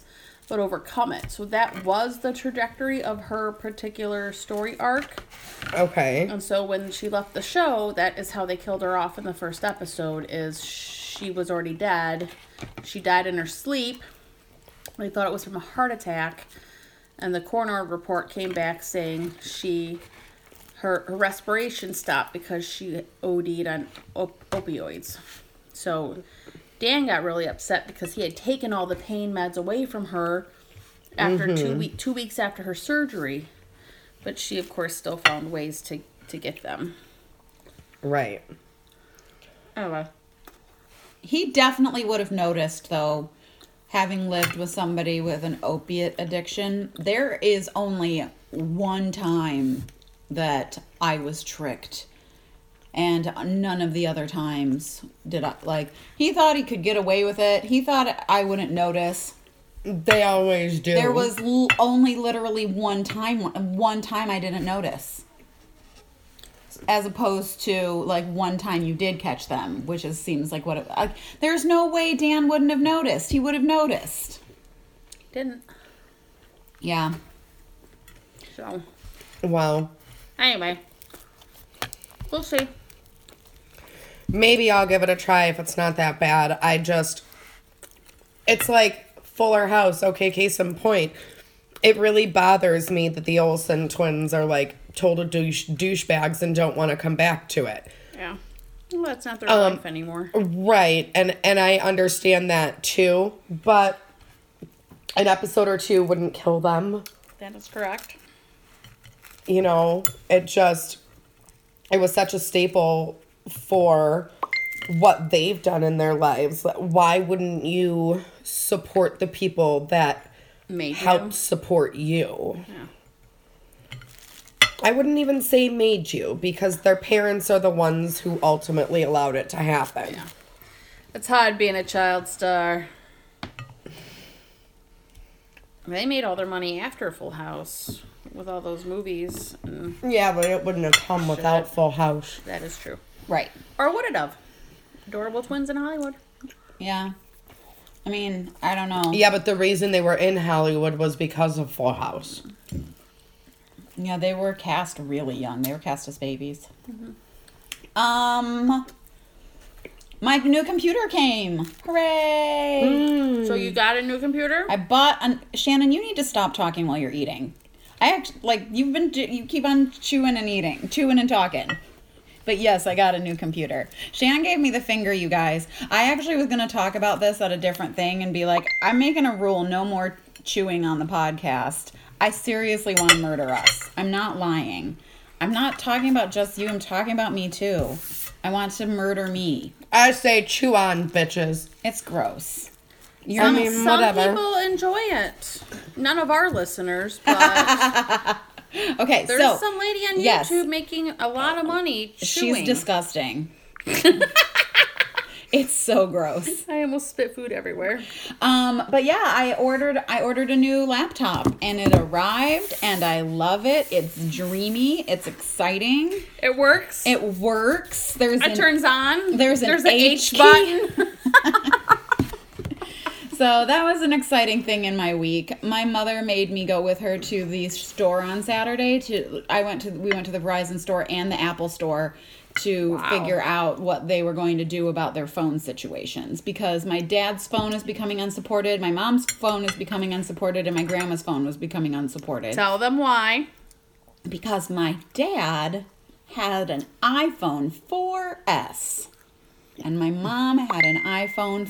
but overcome it. So that was the trajectory of her particular story arc. Okay. And so when she left the show, that is how they killed her off in the first episode, is she was already dead. She died in her sleep. They thought it was from a heart attack. And the coroner report came back saying her respiration stopped because she OD'd on opioids. So Dan got really upset because he had taken all the pain meds away from her after 2 weeks after her surgery. But she, of course, still found ways to get them. Right. Oh, He definitely would have noticed, though, having lived with somebody with an opiate addiction. There is only one time that I was tricked. And none of the other times did I, like, he thought he could get away with it. He thought I wouldn't notice. They always do. There was only literally one time I didn't notice. As opposed to, like, one time you did catch them, which seems like what it... there's no way Dan wouldn't have noticed. He would have noticed. didn't. Yeah. So, Well, anyway. We'll see. maybe I'll give it a try if it's not that bad. It's like Fuller House. Okay, case in point. It really bothers me that the Olsen twins are like total douchebags and don't want to come back to it. Yeah. Well, that's not their life anymore. Right, and I understand that too, but an episode or two wouldn't kill them. That is correct. You know, it was such a staple for what they've done in their lives. Why wouldn't you support the people that Made helped you. support you? Yeah. I wouldn't even say made you, because their parents are the ones who ultimately allowed it to happen. Yeah. It's hard being a child star. They made all their money after Full House with all those movies. And Yeah, but it wouldn't have come without Full House. that is true. Right. Or would it have? Adorable twins in Hollywood. Yeah. I mean, I don't know. Yeah, but the reason they were in Hollywood was because of Full House. Yeah, they were cast really young. They were cast as babies. Mm-hmm. My new computer came. Hooray! So you got a new computer? I bought Shannon, you need to stop talking while you're eating. I actually, like, you keep on chewing and talking. But yes, I got a new computer. Shannon gave me the finger, you guys. I actually was going to talk about this at a different thing and be like, I'm making a rule, no more chewing on the podcast. I seriously want to murder us. I'm not lying. I'm not talking about just you. I'm talking about me too. I want to murder me. I say chew on, bitches. It's gross. Some whatever. people enjoy it. None of our listeners, but Okay, there's so some lady on yes. YouTube making a lot of money chewing. She's disgusting. It's so gross. I almost spit food everywhere. But yeah, I ordered a new laptop and it arrived and I love it. It's dreamy. It's exciting. It works. It works. It turns on. There's an an H H button. So that was an exciting thing in my week. My mother made me go with her to the store on Saturday. We went to the Verizon store and the Apple store to figure out what they were going to do about their phone situations, because my dad's phone is becoming unsupported, my mom's phone is becoming unsupported, and my grandma's phone was becoming unsupported. Tell them why. Because my dad had an iPhone 4S and my mom had an iPhone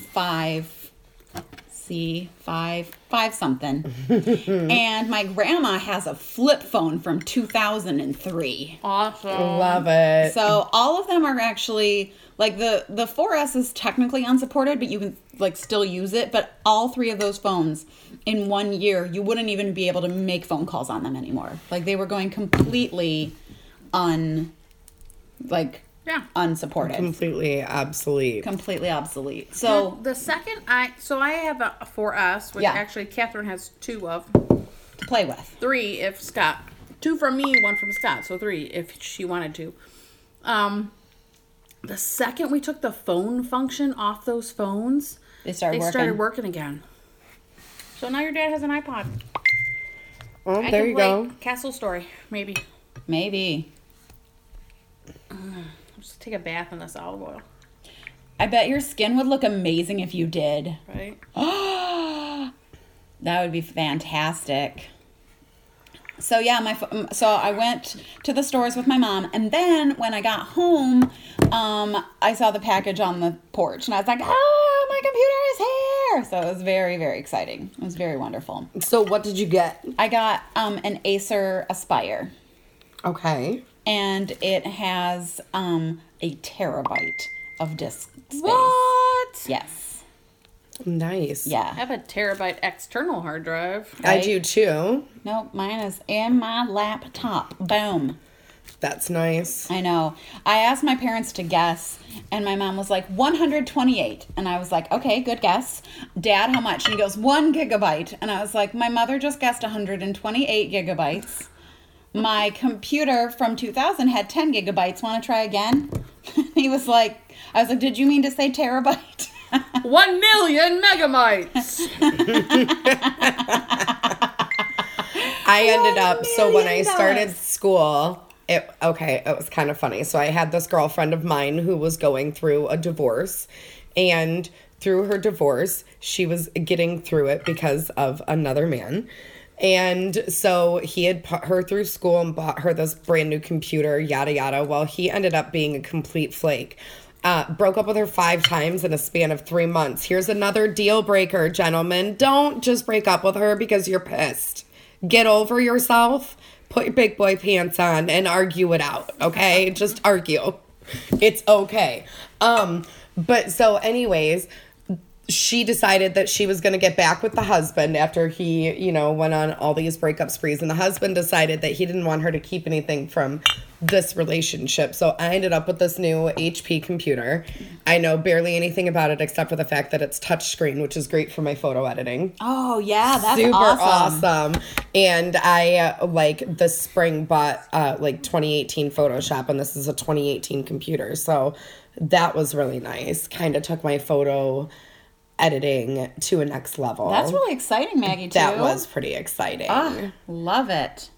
5 something. And my grandma has a flip phone from 2003. Awesome. Love it. So all of them are actually, like, the 4S is technically unsupported, but you can, like, still use it. But all three of those phones in 1 year, you wouldn't even be able to make phone calls on them anymore. Like, they were going completely unsupported. Completely obsolete. Completely obsolete. So the second I have a 4S, which Yeah. actually Catherine has 2 of. to play with. 3 if Scott. 2 from me, 1 from Scott. So 3 if she wanted to. The second we took the phone function off those phones, They started they working. started working again. So now your dad has an iPod. Well, I there can you play go. Castle Story, maybe. Maybe. Just take a bath in this olive oil, I bet your skin would look amazing if you did. right? That would be fantastic. So yeah, so I went to the stores with my mom, and then when I got home, I saw the package on the porch, and I was like, "Oh, my computer is here!" So it was very, very exciting. It was very wonderful. So what did you get? I got an Acer Aspire, Okay. and it has a terabyte of disk space. What? Yes. Nice. I Yeah. have a terabyte external hard drive. I do too. Nope, mine is in my laptop. Boom. That's nice. I know. I asked my parents to guess, and my mom was like, 128. And I was like, okay, good guess. Dad, how much? And he goes, 1 gigabyte. And I was like, my mother just guessed 128 gigabytes. My computer from 2000 had 10 gigabytes. Want to try again? He was like, I was like, did you mean to say terabyte? 1 million megabytes. I ended up, so when I $1 million. started school, it was kind of funny. So I had this girlfriend of mine who was going through a divorce, and through her divorce, she was getting through it because of another man. And so he had put her through school and bought her this brand new computer, yada, yada. Well, he ended up being a complete flake. Broke up with her 5 times in a span of 3 months. Here's another deal breaker, gentlemen. Don't just break up with her because you're pissed. Get over yourself, put your big boy pants on, and argue it out, okay? Just argue. It's okay. But so anyways, she decided that she was going to get back with the husband after he, went on all these breakup sprees. And the husband decided that he didn't want her to keep anything from this relationship. So I ended up with this new HP computer. I know barely anything about it except for the fact that it's touchscreen, which is great for my photo editing. Oh, yeah, that's Super awesome. awesome. And I, this spring bought, 2018 Photoshop, and this is a 2018 computer. So that was really nice. Kind of took my photo editing to a next level. That's really exciting, Maggie, too. That was pretty exciting. Love it.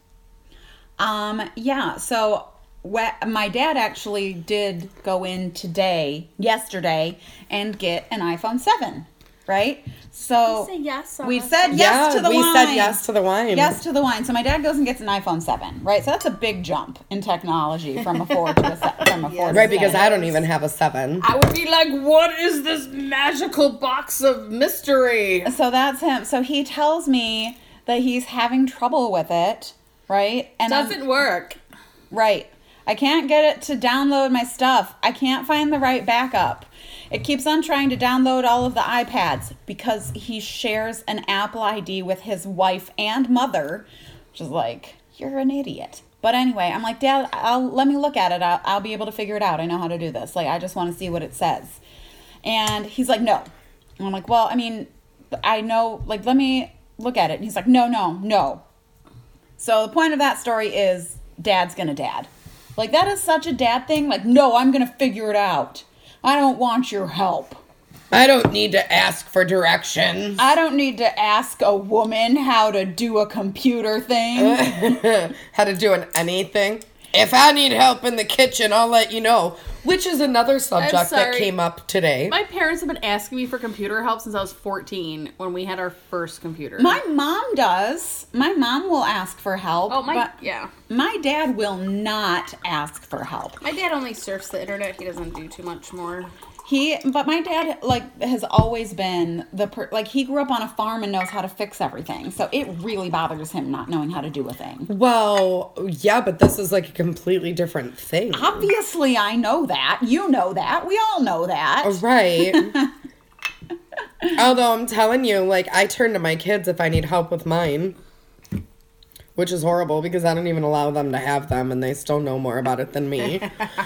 Yeah, so my dad actually did go in yesterday, and get an iPhone 7, right? So Say yes. we said yes to the wine. We said yes to the wine. Yes to the wine. So my dad goes and gets an iPhone 7, right? So that's a big jump in technology from a 4 to a 7. Right, because I don't even have a 7. I would be like, what is this magical box of mystery? So that's him. So he tells me that he's having trouble with it, right? And Doesn't work. Right. I can't get it to download my stuff. I can't find the right backup. It keeps on trying to download all of the iPads because he shares an Apple ID with his wife and mother, which is like, you're an idiot. But anyway, I'm like, Dad, let me look at it. I'll be able to figure it out. I know how to do this. Like, I just want to see what it says. And he's like, no. And I'm like, well, I mean, I know, like, let me look at it. And he's like, no. So the point of that story is Dad's gonna dad. Like, that is such a dad thing. Like, no, I'm gonna figure it out. I don't want your help. I don't need to ask for directions. I don't need to ask a woman how to do a computer thing. How to do anything. If I need help in the kitchen, I'll let you know. Which is another subject that sorry. came up today. My parents have been asking me for computer help since I was 14 when we had our first computer. My mom does. My mom will ask for help. But yeah. my dad will not ask for help. My dad only surfs the internet. He doesn't do too much more. But my dad, has always been he grew up on a farm and knows how to fix everything. So it really bothers him not knowing how to do a thing. Well, yeah, but this is like a completely different thing. Obviously, I know that. You know that. We all know that. Right. Although I'm telling you, I turn to my kids if I need help with mine. Which is horrible because I don't even allow them to have them and they still know more about it than me.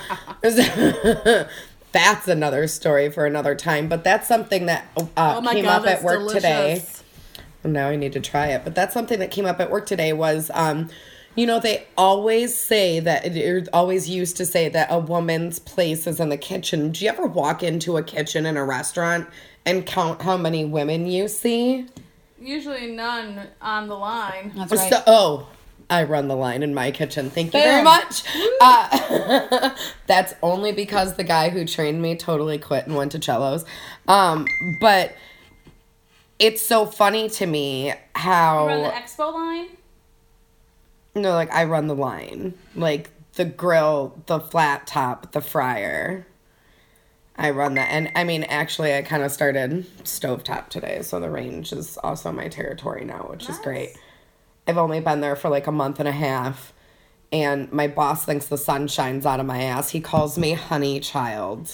That's another story for another time. But that's something that came up at work today. Now I need to try it. But that's something that came up at work today was, they always say that, always used to say that a woman's place is in the kitchen. Do you ever walk into a kitchen in a restaurant and count how many women you see? usually none on the line. That's right. So, I run the line in my kitchen. Thank you very Boom. much. That's only because the guy who trained me totally quit and went to cellos. But it's so funny to me how... You run the expo line? No, like, I run the line. Like, the grill, the flat top, the fryer. I run that. And, I mean, actually, I kind of started stovetop today, so the range is also my territory now, which is great. I've only been there for like a month and a half, and my boss thinks the sun shines out of my ass. He calls me honey child.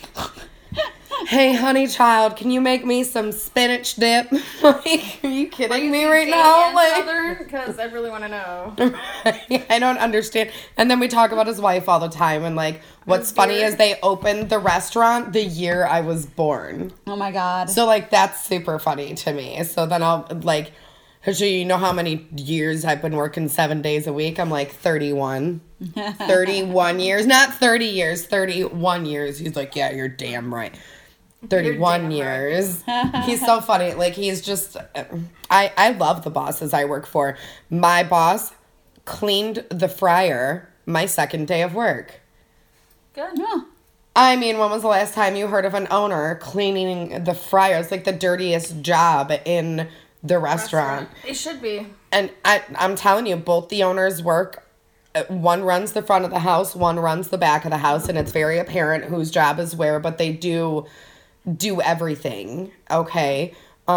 Hey, honey child, can you make me some spinach dip? Like, are you kidding me right now? Like, Southern? Because I really want to know. I don't understand. And then we talk about his wife all the time, and like, what's funny is they opened the restaurant the year I was born. Oh my God. So like, that's super funny to me. So then I'll like... So you know how many years I've been working 7 days a week? I'm like 31. 31 years. Not 30 years, 31 years. He's like, yeah, you're damn right. 31 years. He's so funny. Like, he's just... I love the bosses I work for. My boss cleaned the fryer my second day of work. Good. Yeah. I mean, when was the last time you heard of an owner cleaning the fryer? It's like the dirtiest job in... the restaurant. It should be. And I'm telling you, both the owners work. One runs the front of the house, one runs the back of the house, and it's very apparent whose job is where, but they do everything, okay?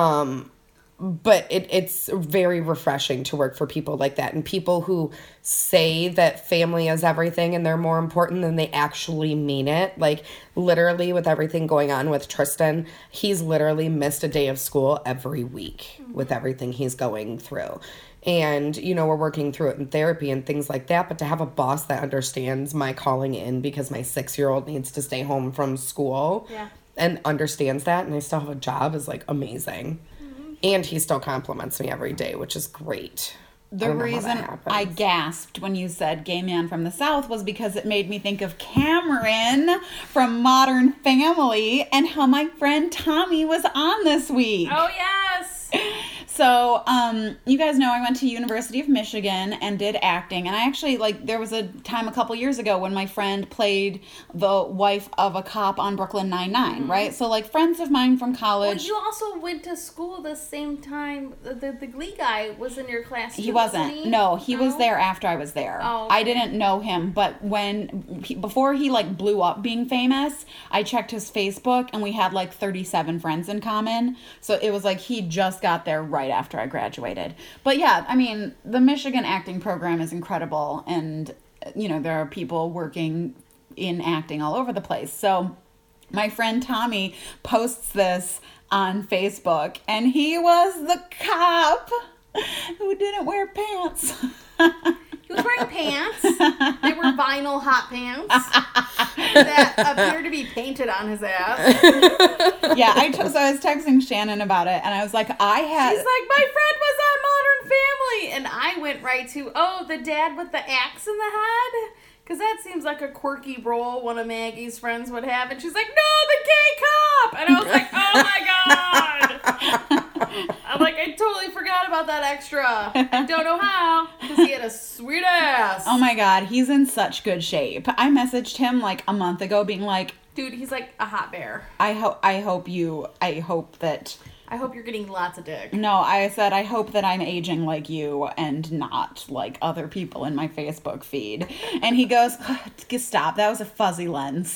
But it's very refreshing to work for people like that, and people who say that family is everything and they're more important than they actually mean it. Like, literally, with everything going on with Tristan, he's literally missed a day of school every week with everything he's going through. And, you know, we're working through it in therapy and things like that, but to have a boss that understands my calling in because my 6-year-old needs to stay home from school and understands that, and I still have a job, is, like, amazing. And he still compliments me every day, which is great. The reason I gasped when you said gay man from the South was because it made me think of Cameron from Modern Family and how my friend Tommy was on this week. Oh, yes. So, you guys know I went to University of Michigan and did acting. And I actually, like, there was a time a couple years ago when my friend played the wife of a cop on Brooklyn Nine-Nine, right? So, like, friends of mine from college. Well, you also went to school the same time. The Glee guy was in your class, too, He wasn't. he? No, he was there after I was there. Oh, okay. I didn't know him, but before he like blew up being famous, I checked his Facebook and we had like 37 friends in common. So it was like he just got there right after I graduated. But yeah, I mean, the Michigan acting program is incredible, and you know, there are people working in acting all over the place. So my friend Tommy posts this on Facebook, and he was the cop who didn't wear pants. He was wearing pants. They were vinyl hot pants that appeared to be painted on his ass. Yeah, so I was texting Shannon about it, and I was like, She's like, my friend was on Modern Family. And I went right to, the dad with the axe in the head? Because that seems like a quirky role one of Maggie's friends would have. And she's like, no, the gay cop! And I was like, oh my God! I'm like, I totally forgot about that extra. I don't know how, because he had a sweet ass. oh my God, he's in such good shape. I messaged him like a month ago being like, Dude, he's like a hot bear. I hope that... I hope you're getting lots of dick. No, I said, I hope that I'm aging like you and not like other people in my Facebook feed. And he goes, stop, that was a fuzzy lens.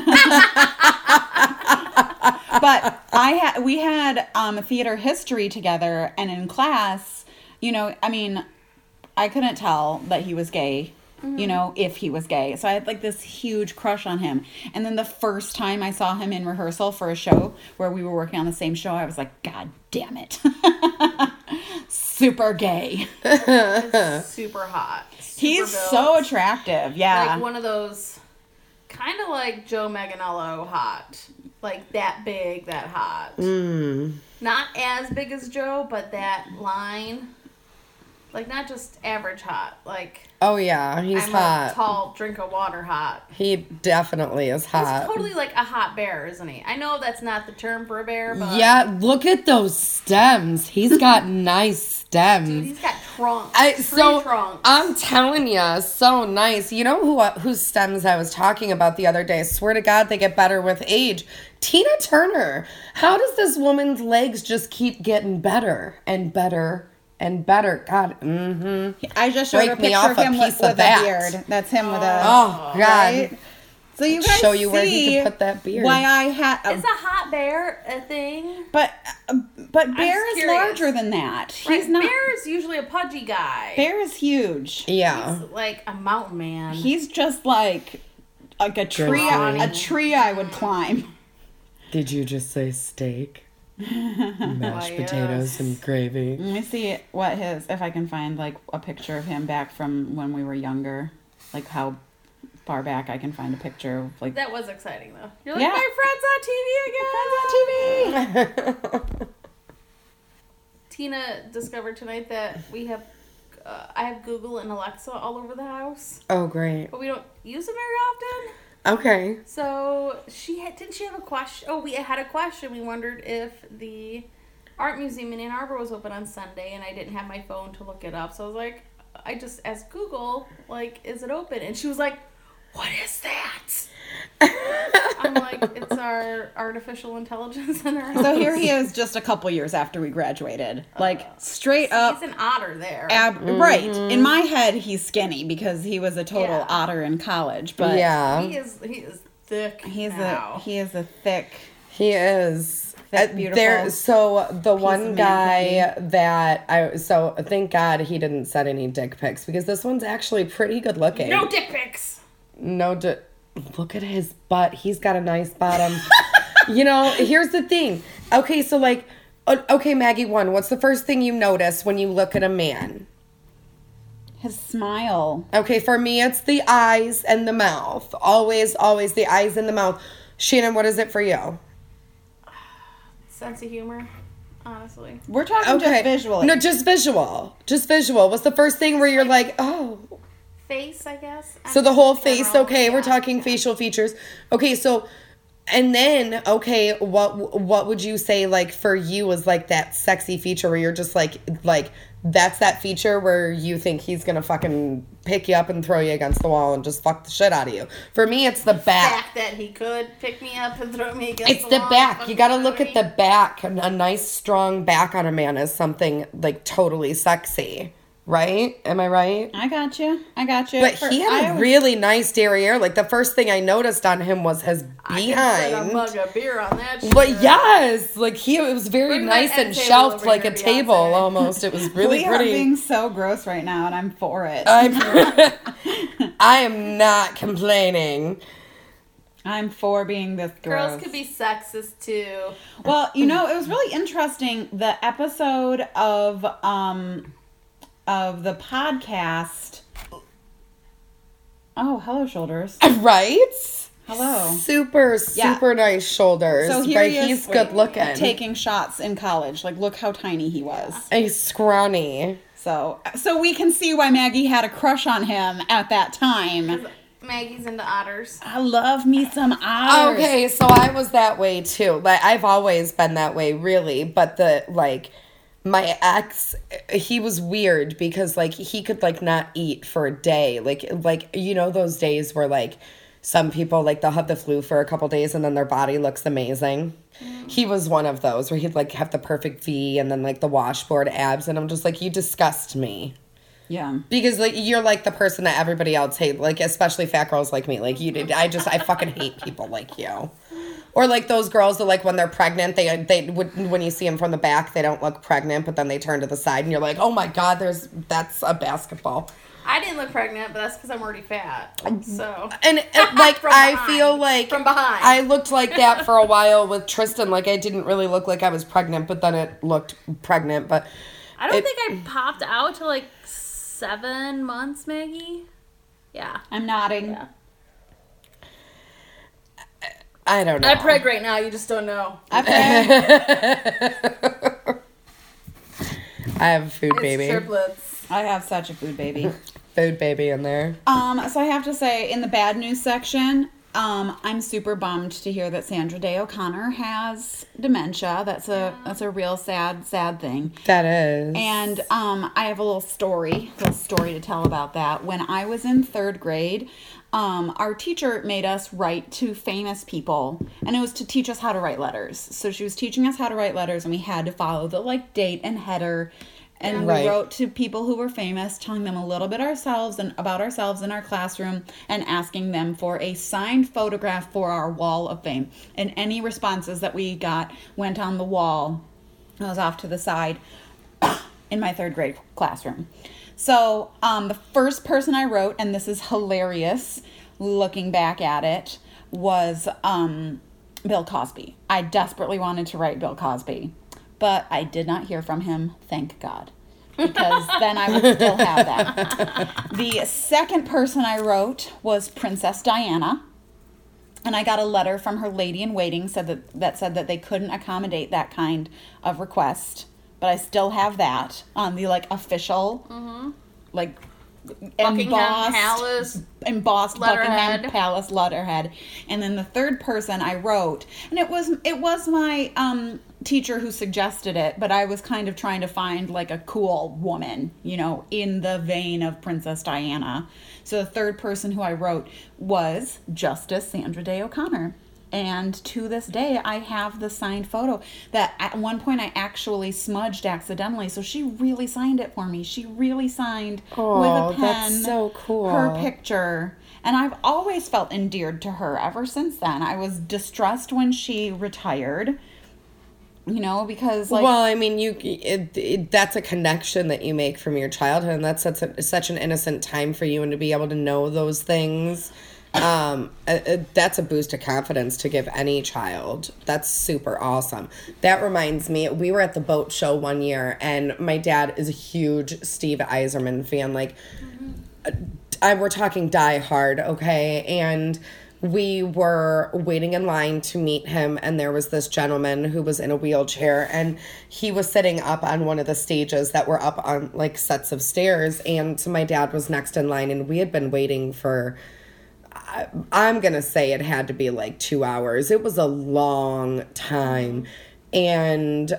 But we had theater history together, and in class, you know, I mean, I couldn't tell that he was gay. You know, if he was gay. So I had like this huge crush on him. And then the first time I saw him in rehearsal for a show where we were working on the same show, I was like, God damn it. Super gay. Super hot. He's built. so attractive. Yeah. Like one of those, kind of like Joe Manganiello hot. Like that big, that hot. Not as big as Joe, but that line. Like, not just average hot. Like, Oh, yeah. He's I'm hot. a tall drink of water hot. He definitely is He's hot. totally like a hot bear, isn't he? I know that's not the term for a bear, but Yeah, look at those stems. He's got nice stems. dude, he's got trunks. Trunks. I'm telling you, so nice. You know whose stems I was talking about the other day? I swear to God, they get better with age. Tina Turner. How does this woman's legs just keep getting better and better and better? God, I just showed Break a me picture off of a him piece with of a that. beard. That's him with a. Oh, God. Right? So you guys Show you where he see could put that beard. Why I had, Is a hot bear a thing? but Bear is curious. larger than that. He's Right, not. Bear is usually a pudgy guy. Bear is huge. Yeah. He's like a mountain man. He's just like a tree. Grizzly. A tree I would climb. Did you just say steak? Mashed Why, potatoes yes. and gravy. Let me see what if I can find like a picture of him back from when we were younger, like how far back I can find a picture of like. That was exciting though. You're like, Yeah. my friend's on TV again. Friends on TV. Tina discovered tonight that we have, I have Google and Alexa all over the house, Oh, great. but we don't use them very often. Okay. So didn't she have a question? Oh, we had a question. We wondered if the art museum in Ann Arbor was open on Sunday, and I didn't have my phone to look it up. So I was like, I just asked Google, like, is it open? And she was like, what is that? I'm like, it's our artificial intelligence in our house. So here he is, just a couple years after we graduated, like straight up. He's an otter there. Right. In my head, he's skinny because he was a total Yeah. otter in college. But Yeah. He is thick. he is now. a thick. He is. Thick, beautiful There, so the one of guy thank God he didn't send any dick pics because this one's actually pretty good looking. No dick pics. Look at his butt. He's got a nice bottom. You know, here's the thing. Okay, so like, okay, Maggie 1, what's the first thing you notice when you look at a man? His smile. Okay, for me, it's the eyes and the mouth. Always, always the eyes and the mouth. Shannon, what is it for you? Sense of humor, honestly. We're talking just visually. No, just visual. Just visual. What's the first thing where you're like, oh. Face, I guess. So the whole face, General, okay, we're yeah. talking facial features. Okay, so, and then, okay, what would you say, like, for you was, like, that sexy feature where you're just, like, that's that feature where you think he's gonna fucking pick you up and throw you against the wall and just fuck the shit out of you. For me, it's the back. Fact that he could pick me up and throw me against It's the the wall back. and You gotta fucking look throw at me. the back. A nice, strong back on a man is something, like, totally sexy. Right? Am I right? I got you. But he had a really nice derriere. Like, the first thing I noticed on him was his I can set a behind. mug of beer on that shit. But yes, like, it was very Bring that nice end and table shelved over like here, a table Beyonce. almost. It was really we are pretty. being so gross right now, and I'm for it. I am not complaining. I'm for being this gross. Girls could be sexist too. Well, you know, it was really interesting. The episode of the podcast. Oh, hello, shoulders. Right? Hello. Super Yeah. nice shoulders. So here but he is, he's good looking. taking shots in college. Like, look how tiny he was. A scrawny. So we can see why Maggie had a crush on him at that time. Maggie's into otters. I love me some otters. Okay, so I was that way too. Like, I've always been that way, really. But my ex, he was weird because, like, he could, like, not eat for a day. Like, you know those days where, like, some people, like, they'll have the flu for a couple days and then their body looks amazing. He was one of those where he'd, like, have the perfect V and then, like, the washboard abs. And I'm just like, you disgust me. Yeah. Because, like, you're, like, the person that everybody else hates. Like, especially fat girls like me. Like, you did. I fucking hate people like you. Or, like, those girls that, like, when they're pregnant, they would, when you see them from the back, they don't look pregnant, but then they turn to the side, and you're like, oh, my God, that's a basketball. I didn't look pregnant, but that's because I'm already fat. So. And, like, From I behind. feel like From behind. I looked like that for a while with Tristan. Like, I didn't really look like I was pregnant, but then it looked pregnant. But I don't think I popped out till like 7 months, Maggie. Yeah. I'm nodding. Yeah. I don't know. I preg right now, you just don't know. Okay. I have a food It's baby. triplets. I have such a food baby. Food baby in there. So I have to say, in the bad news section, I'm super bummed to hear that Sandra Day O'Connor has dementia. That's a real sad thing. That is. And I have a little story to tell about that. When I was in 3rd grade, our teacher made us write to famous people, and it was to teach us how to write letters. So she was teaching us how to write letters, and we had to follow the date and header. And we wrote to people who were famous, telling them a little bit about ourselves in our classroom, and asking them for a signed photograph for our wall of fame. And any responses that we got went on the wall. I was off to the side in my 3rd grade classroom. So the first person I wrote, and this is hilarious looking back at it, was Bill Cosby. I desperately wanted to write Bill Cosby. But I did not hear from him, thank God, because then I would still have that. The second person I wrote was Princess Diana, and I got a letter from her lady-in-waiting that said that they couldn't accommodate that kind of request, but I still have that on the official, Buckingham Palace Buckingham Palace letterhead. And then the third person I wrote, and it was my teacher who suggested it, but I was kind of trying to find a cool woman, in the vein of Princess Diana. So the third person who I wrote was Justice Sandra Day O'Connor. And to this day, I have the signed photo that at one point I actually smudged accidentally. So she really signed it for me. She really signed with a pen. That's so cool. Her picture. And I've always felt endeared to her ever since then. I was distressed when she retired, because well, I mean, that's a connection that you make from your childhood, and that's such an innocent time for you, and to be able to know those things. That's a boost of confidence to give any child. That's super awesome. That reminds me, we were at the boat show one year, and my dad is a huge Steve Eiserman fan. We're talking Die Hard, okay? And we were waiting in line to meet him, and there was this gentleman who was in a wheelchair, and he was sitting up on one of the stages that were up on sets of stairs, and so my dad was next in line, and we had been waiting for, I'm going to say it had to be 2 hours. It was a long time. And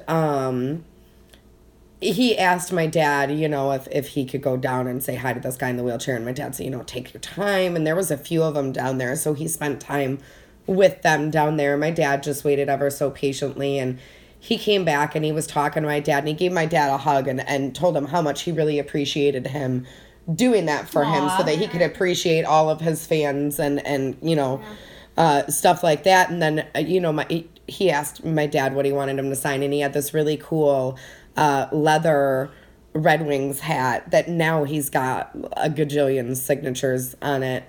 he asked my dad, if he could go down and say hi to this guy in the wheelchair. And my dad said, take your time. And there was a few of them down there. So he spent time with them down there. My dad just waited ever so patiently. And he came back and he was talking to my dad. And he gave my dad a hug and told him how much he really appreciated him doing that for him, so that he could appreciate all of his fans and stuff like that. And then he asked my dad what he wanted him to sign, and he had this really cool leather Red Wings hat that now he's got a gajillion signatures on it.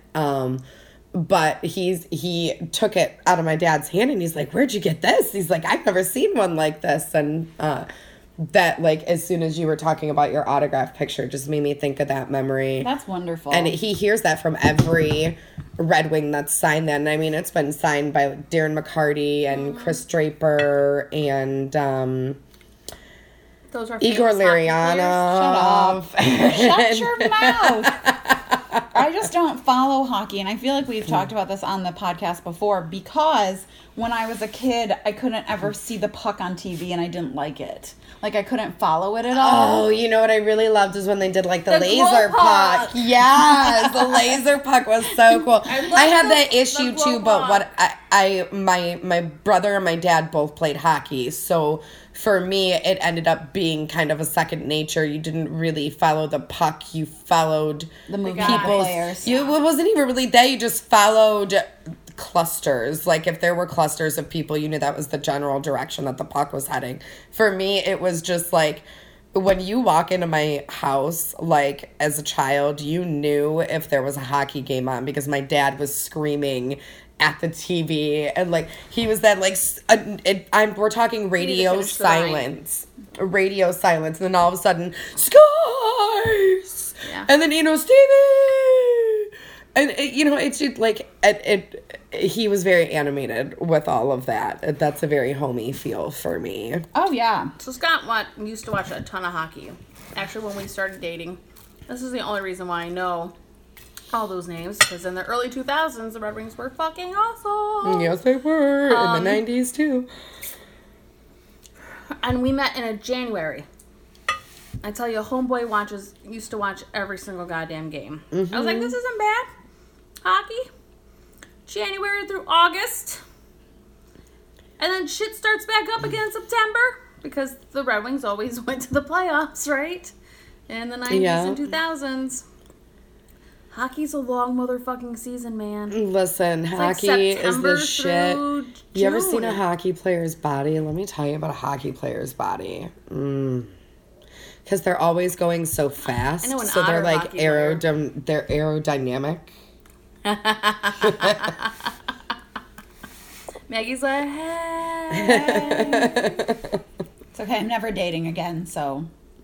But he took it out of my dad's hand, and he's like, "Where'd you get this?" He's like, "I've never seen one like this." And that as soon as you were talking about your autograph picture, just made me think of that memory. That's wonderful. And he hears that from every Red Wing that's signed that. And I mean, it's been signed by Darren McCarty and Chris Draper and those are Igor Lirianov. Shut up. Shut your mouth. I just don't follow hockey, and I feel like we've talked about this on the podcast before, because when I was a kid, I couldn't ever see the puck on TV, and I didn't like it. I couldn't follow it at all. Oh, you know what I really loved is when they did the laser puck. Yes, the laser puck was so cool. I had that issue too, but what my brother and my dad both played hockey, so for me, it ended up being kind of a second nature. You didn't really follow the puck. You followed the players. It wasn't even really that. You just followed clusters. If there were clusters of people, you knew that was the general direction that the puck was heading. For me, it was just when you walk into my house, as a child, you knew if there was a hockey game on, because my dad was screaming at the TV, and he was then we're talking radio silence, and then all of a sudden, Skies, and then Stevie, And it's just, like he was very animated with all of that. That's a very homey feel for me. Oh yeah. So Scott used to watch a ton of hockey. Actually, when we started dating, this is the only reason why I know all those names, because in the early 2000s, the Red Wings were fucking awesome. Yes, they were. In the 90s, too. And we met in January. I tell you, homeboy used to watch every single goddamn game. I was like, this isn't bad. Hockey. January through August. And then shit starts back up again in September, because the Red Wings always went to the playoffs, right? In the 90s and 2000s. Hockey's a long motherfucking season, man. Listen, hockey is the shit. You ever seen a hockey player's body? Let me tell you about a hockey player's body. Because they're always going so fast. I know so they're like they're aerodynamic. Maggie's like, hey. It's okay. I'm never dating again, so.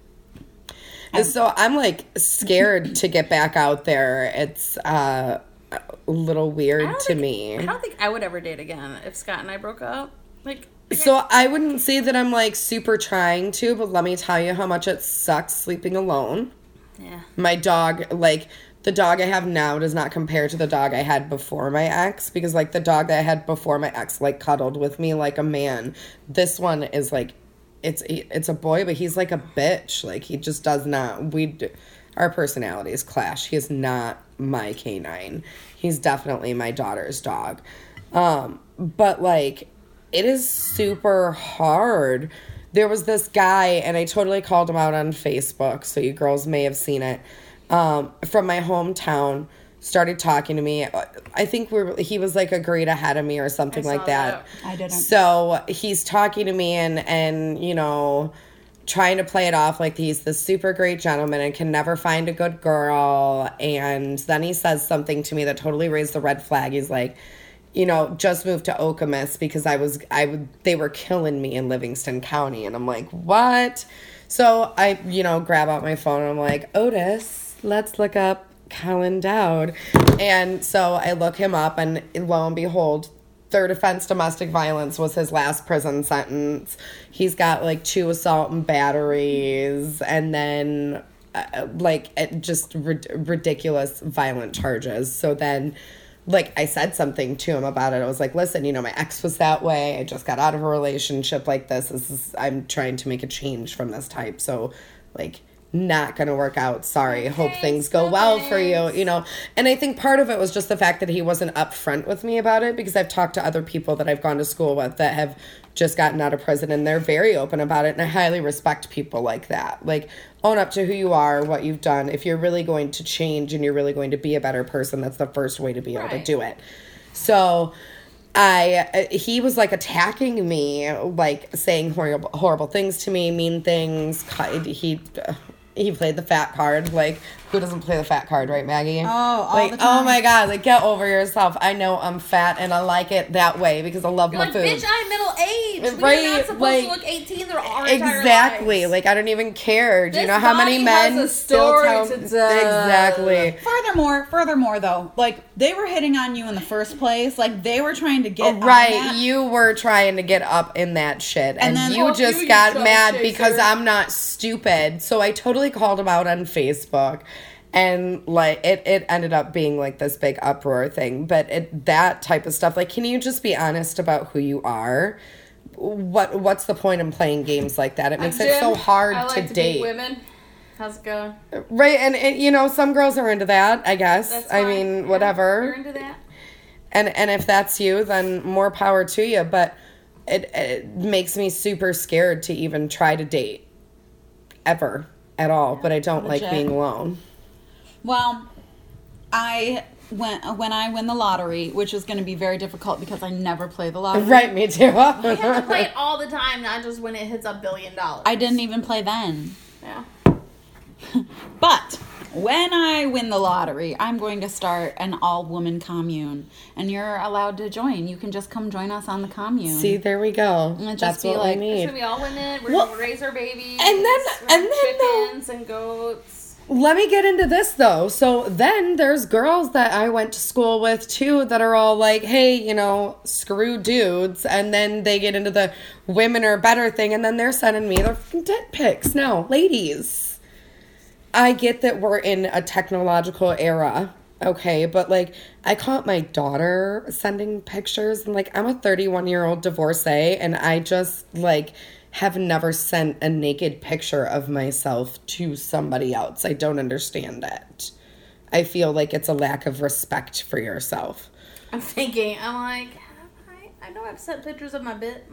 So I'm like scared to get back out there. It's a little weird to me. I don't think I would ever date again if Scott and I broke up. So I wouldn't say that I'm like super trying to, but let me tell you how much it sucks sleeping alone. Yeah. My dog, like the dog I have now does not compare to the dog I had before my ex, because like the dog that I had before my ex like cuddled with me like a man. This one is like, it's a boy, but he's like a bitch. Like he just does not, our personalities clash. He is not my canine. He's definitely my daughter's dog. But like, it is super hard. There was this guy, and I totally called him out on Facebook, so you girls may have seen it, from my hometown, started talking to me. I think he was like a grade ahead of me or something like that. I didn't. So he's talking to me and trying to play it off like he's this super great gentleman and can never find a good girl. And then he says something to me that totally raised the red flag. He's like, just moved to Okemos because they were killing me in Livingston County. And I'm like, what? So I, grab out my phone and I'm like, Otis, let's look up Colin Dowd. And so I look him up, and lo and behold, third offense domestic violence was his last prison sentence. He's got like 2 assault and batteries, and then just ridiculous violent charges. So then I said something to him about it. I was like, listen, my ex was that way. I just got out of a relationship like this. I'm trying to make a change from this type. So not gonna work out. Sorry. Hope things go well for you, And I think part of it was just the fact that he wasn't upfront with me about it, because I've talked to other people that I've gone to school with that have just gotten out of prison, and they're very open about it, and I highly respect people like that. Own up to who you are, what you've done. If you're really going to change and you're really going to be a better person, that's the first way to be able to do it. So he was attacking me, saying horrible things to me, mean things. He played the fat card. Who doesn't play the fat card, right, Maggie? Oh, all the time. Oh my God, get over yourself. I know I'm fat, and I like it that way because I love my food. Bitch, I'm middle-aged. Right, We're not supposed to look 18 our entire exactly. lives. I don't even care. Do you This know how many body men has a still story tell to tell. Exactly. Furthermore, though, they were hitting on you in the first place. They were trying to get right. on that. You were trying to get up in that shit, and then- you Well, just you got chubby mad chaser. because I'm not stupid. So I totally called him out on Facebook. And it ended up being this big uproar thing. But that type of stuff, can you just be honest about who you are? What's the point in playing games like that? It makes it so hard I like to date date. women. How's it going? Right, and some girls are into that, I guess. That's I fine. mean, Yeah, whatever. You're into that? And if that's you, then more power to you. But it makes me super scared to even try to date ever at all. But I don't like Legit. being alone. Well, when I win the lottery, which is going to be very difficult because I never play the lottery. Right, me too. You have to play it all the time, not just when it hits $1 billion. I didn't even play then. Yeah. But when I win the lottery, I'm going to start an all-woman commune, and you're allowed to join. You can just come join us on the commune. See, there we go. And it just That's be what like- we It's need. gonna be all women. We're Well, gonna raise our babies. and then chickens and goats. let me get into this though. So then there's girls that I went to school with too that are all like, hey, you know, screw dudes. And then they get into the women are better thing. And then they're sending me their dick pics. No, ladies, I get that we're in a technological era. Okay, but like I caught my daughter sending pictures and like I'm a 31-year-old divorcee and I just like have never sent a naked picture of myself to somebody else. I don't understand it. I feel like it's a lack of respect for yourself. I'm thinking, I'm like, I know I've sent pictures of my bits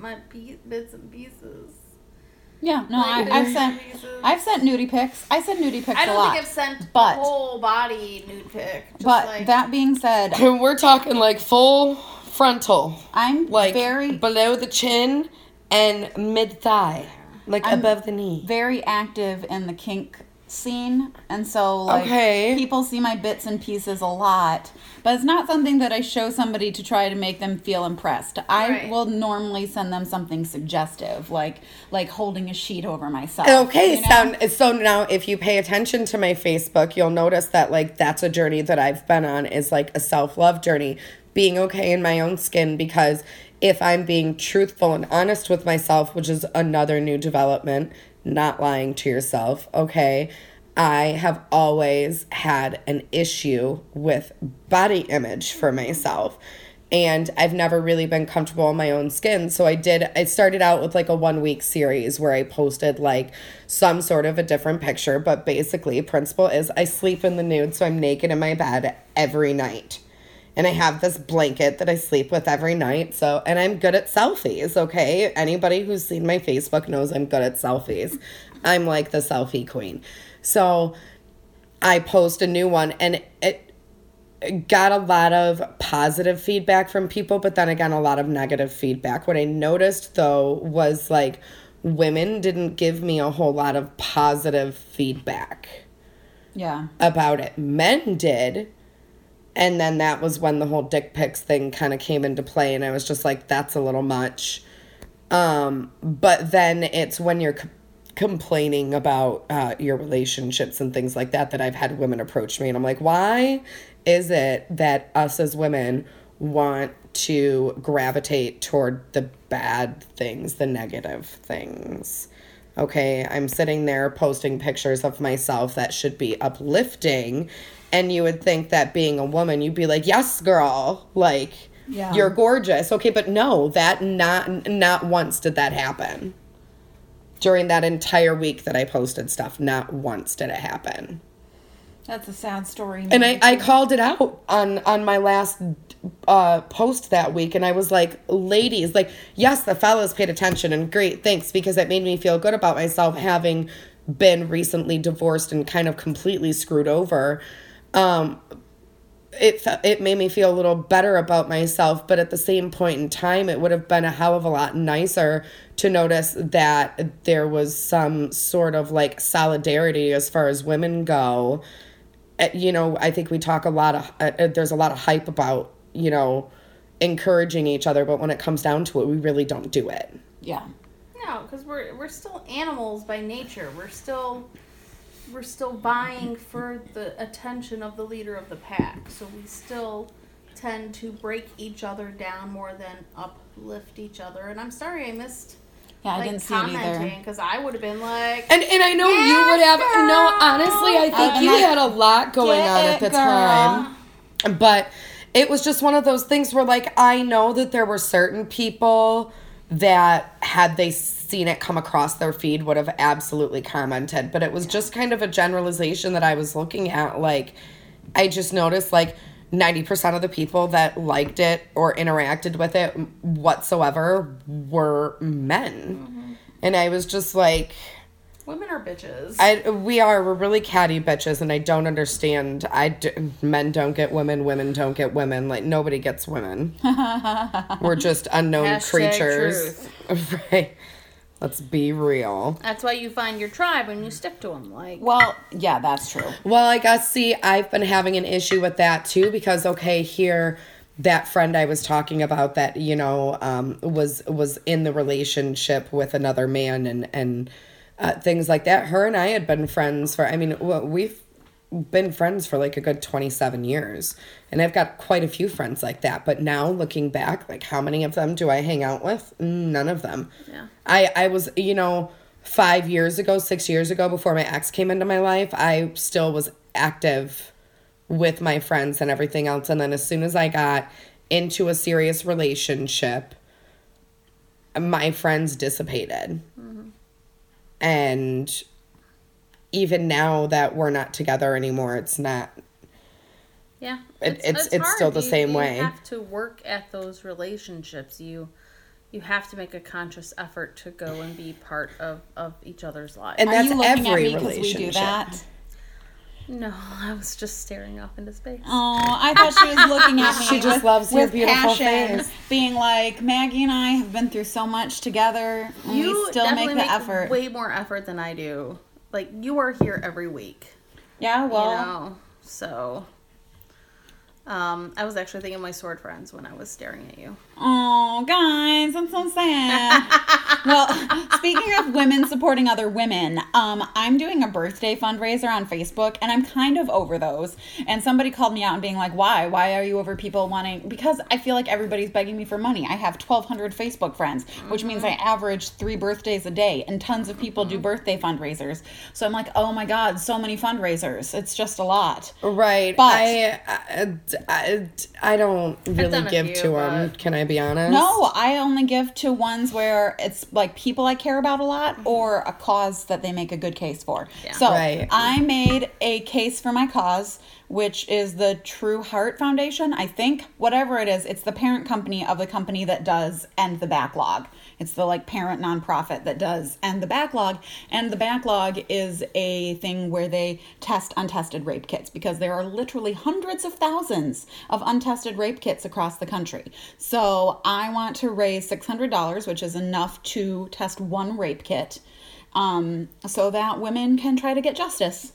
and pieces. Yeah, no, Like, I've sent nudie pics. I sent nudie pics I a don't lot. think I've sent but- a whole body nude pic. Just But like, that being said, We're talking like full frontal. I'm Like very below the chin and mid thigh. Like above the knee. very active in the kink scene, and so like Okay. people see my bits and pieces a lot, but it's not something that I show somebody to try to make them feel impressed. I Right. will normally send them something suggestive, like holding a sheet over myself. Okay, you know? so now if you pay attention to my Facebook, you'll notice that like that's a journey that I've been on, is like a self-love journey, being okay in my own skin, because if I'm being truthful and honest with myself, which is another new development, not lying to yourself, okay? I have always had an issue with body image for myself. And I've never really been comfortable in my own skin. So I started out with like a 1-week series where I posted like some sort of a different picture. But basically, principle is I sleep in the nude. So I'm naked in my bed every night. And I have this blanket that I sleep with every night. So, and I'm good at selfies, okay? Anybody who's seen my Facebook knows I'm good at selfies. I'm like the selfie queen. So I post a new one, and it got a lot of positive feedback from people, but then again, a lot of negative feedback. What I noticed though was like women didn't give me a whole lot of positive feedback Yeah. about it. Men did. And then that was when the whole dick pics thing kind of came into play, and I was just like, that's a little much. But then it's when you're complaining about your relationships and things like that I've had women approach me, and I'm like, why is it that us as women want to gravitate toward the bad things, the negative things? Okay, I'm sitting there posting pictures of myself that should be uplifting, and you would think that being a woman, you'd be like, yes, girl, like, Yeah. you're gorgeous. Okay, but no, that not once did that happen. During that entire week that I posted stuff, not once did it happen. That's a sad story. And I called it out on my last post that week, and I was like, ladies, like, yes, the fellas paid attention, and great, thanks, because it made me feel good about myself having been recently divorced and kind of completely screwed over. It made me feel a little better about myself, but at the same point in time, it would have been a hell of a lot nicer to notice that there was some sort of like solidarity as far as women go. You know, I think we talk a lot of, there's a lot of hype about, you know, encouraging each other, but when it comes down to it, we really don't do it. Yeah. No, because we're still animals by nature. We're still vying for the attention of the leader of the pack. So we still tend to break each other down more than uplift each other. And I'm sorry I missed. Yeah, I like, didn't see it either. commenting, because I would have been like, And I know you would have, no, honestly, I think you had a lot going on at the time. But it was just one of those things where, like, I know that there were certain people that, had they seen it come across their feed, would have absolutely commented. But it was just kind of a generalization that I was looking at. Like, I just noticed, like, 90% of the people that liked it or interacted with it whatsoever were men. Mm-hmm. And I was just like, women are bitches. We're really catty bitches, and I don't understand. Men don't get women, women don't get women. Like, nobody gets women. We're just unknown creatures. Truth. Right. Let's be real. That's why you find your tribe when you stick to them. Like, Well, yeah, that's true. Well, I guess, see, I've been having an issue with that too, because, okay, here, that friend I was talking about that, you know, was in the relationship with another man, and things like that. Her and I had been friends for, I mean, we've been friends for like a good 27 years. And I've got quite a few friends like that. But now looking back, like how many of them do I hang out with? None of them. Yeah. I was, 5 years ago, 6 years ago, before my ex came into my life, I still was active with my friends and everything else. And then as soon as I got into a serious relationship, my friends dissipated. Mm-hmm. And even now that we're not together anymore, it's not. Yeah. It's hard. still the same way. You have to work at those relationships. You have to make a conscious effort to go and be part of each other's lives. And that's Are you looking every at me 'cause relationship. we do that? No, I was just staring off into space. Oh, I thought she was looking at me. She just loves your beautiful face. Being like, Maggie and I have been through so much together, and we still make definitely the effort. Way more effort than I do. Like, you are here every week. Yeah, well, So, I was actually thinking of my sword friends when I was staring at you. oh, guys, I'm so sad. Well, speaking of women supporting other women, I'm doing a birthday fundraiser on Facebook, and I'm kind of over those. And somebody called me out and being like, why? Why are you over people wanting... Because I feel like everybody's begging me for money. I have 1,200 Facebook friends, which means I average 3 birthdays a day, and tons of people do birthday fundraisers. So I'm like, oh my God, so many fundraisers. It's just a lot. Right. But I don't really done a give few, to them. but- Can I be honest? No, I only give to ones where it's like people I care about a lot or a cause that they make a good case for. Yeah. So Right. I made a case for my cause, which is the True Heart Foundation. I think whatever it is, it's the parent company of the company that does End the Backlog. It's the like parent nonprofit that does End the Backlog. And the Backlog is a thing where they test untested rape kits because there are literally hundreds of thousands of untested rape kits across the country. So I want to raise $600, which is enough to test one rape kit, so that women can try to get justice.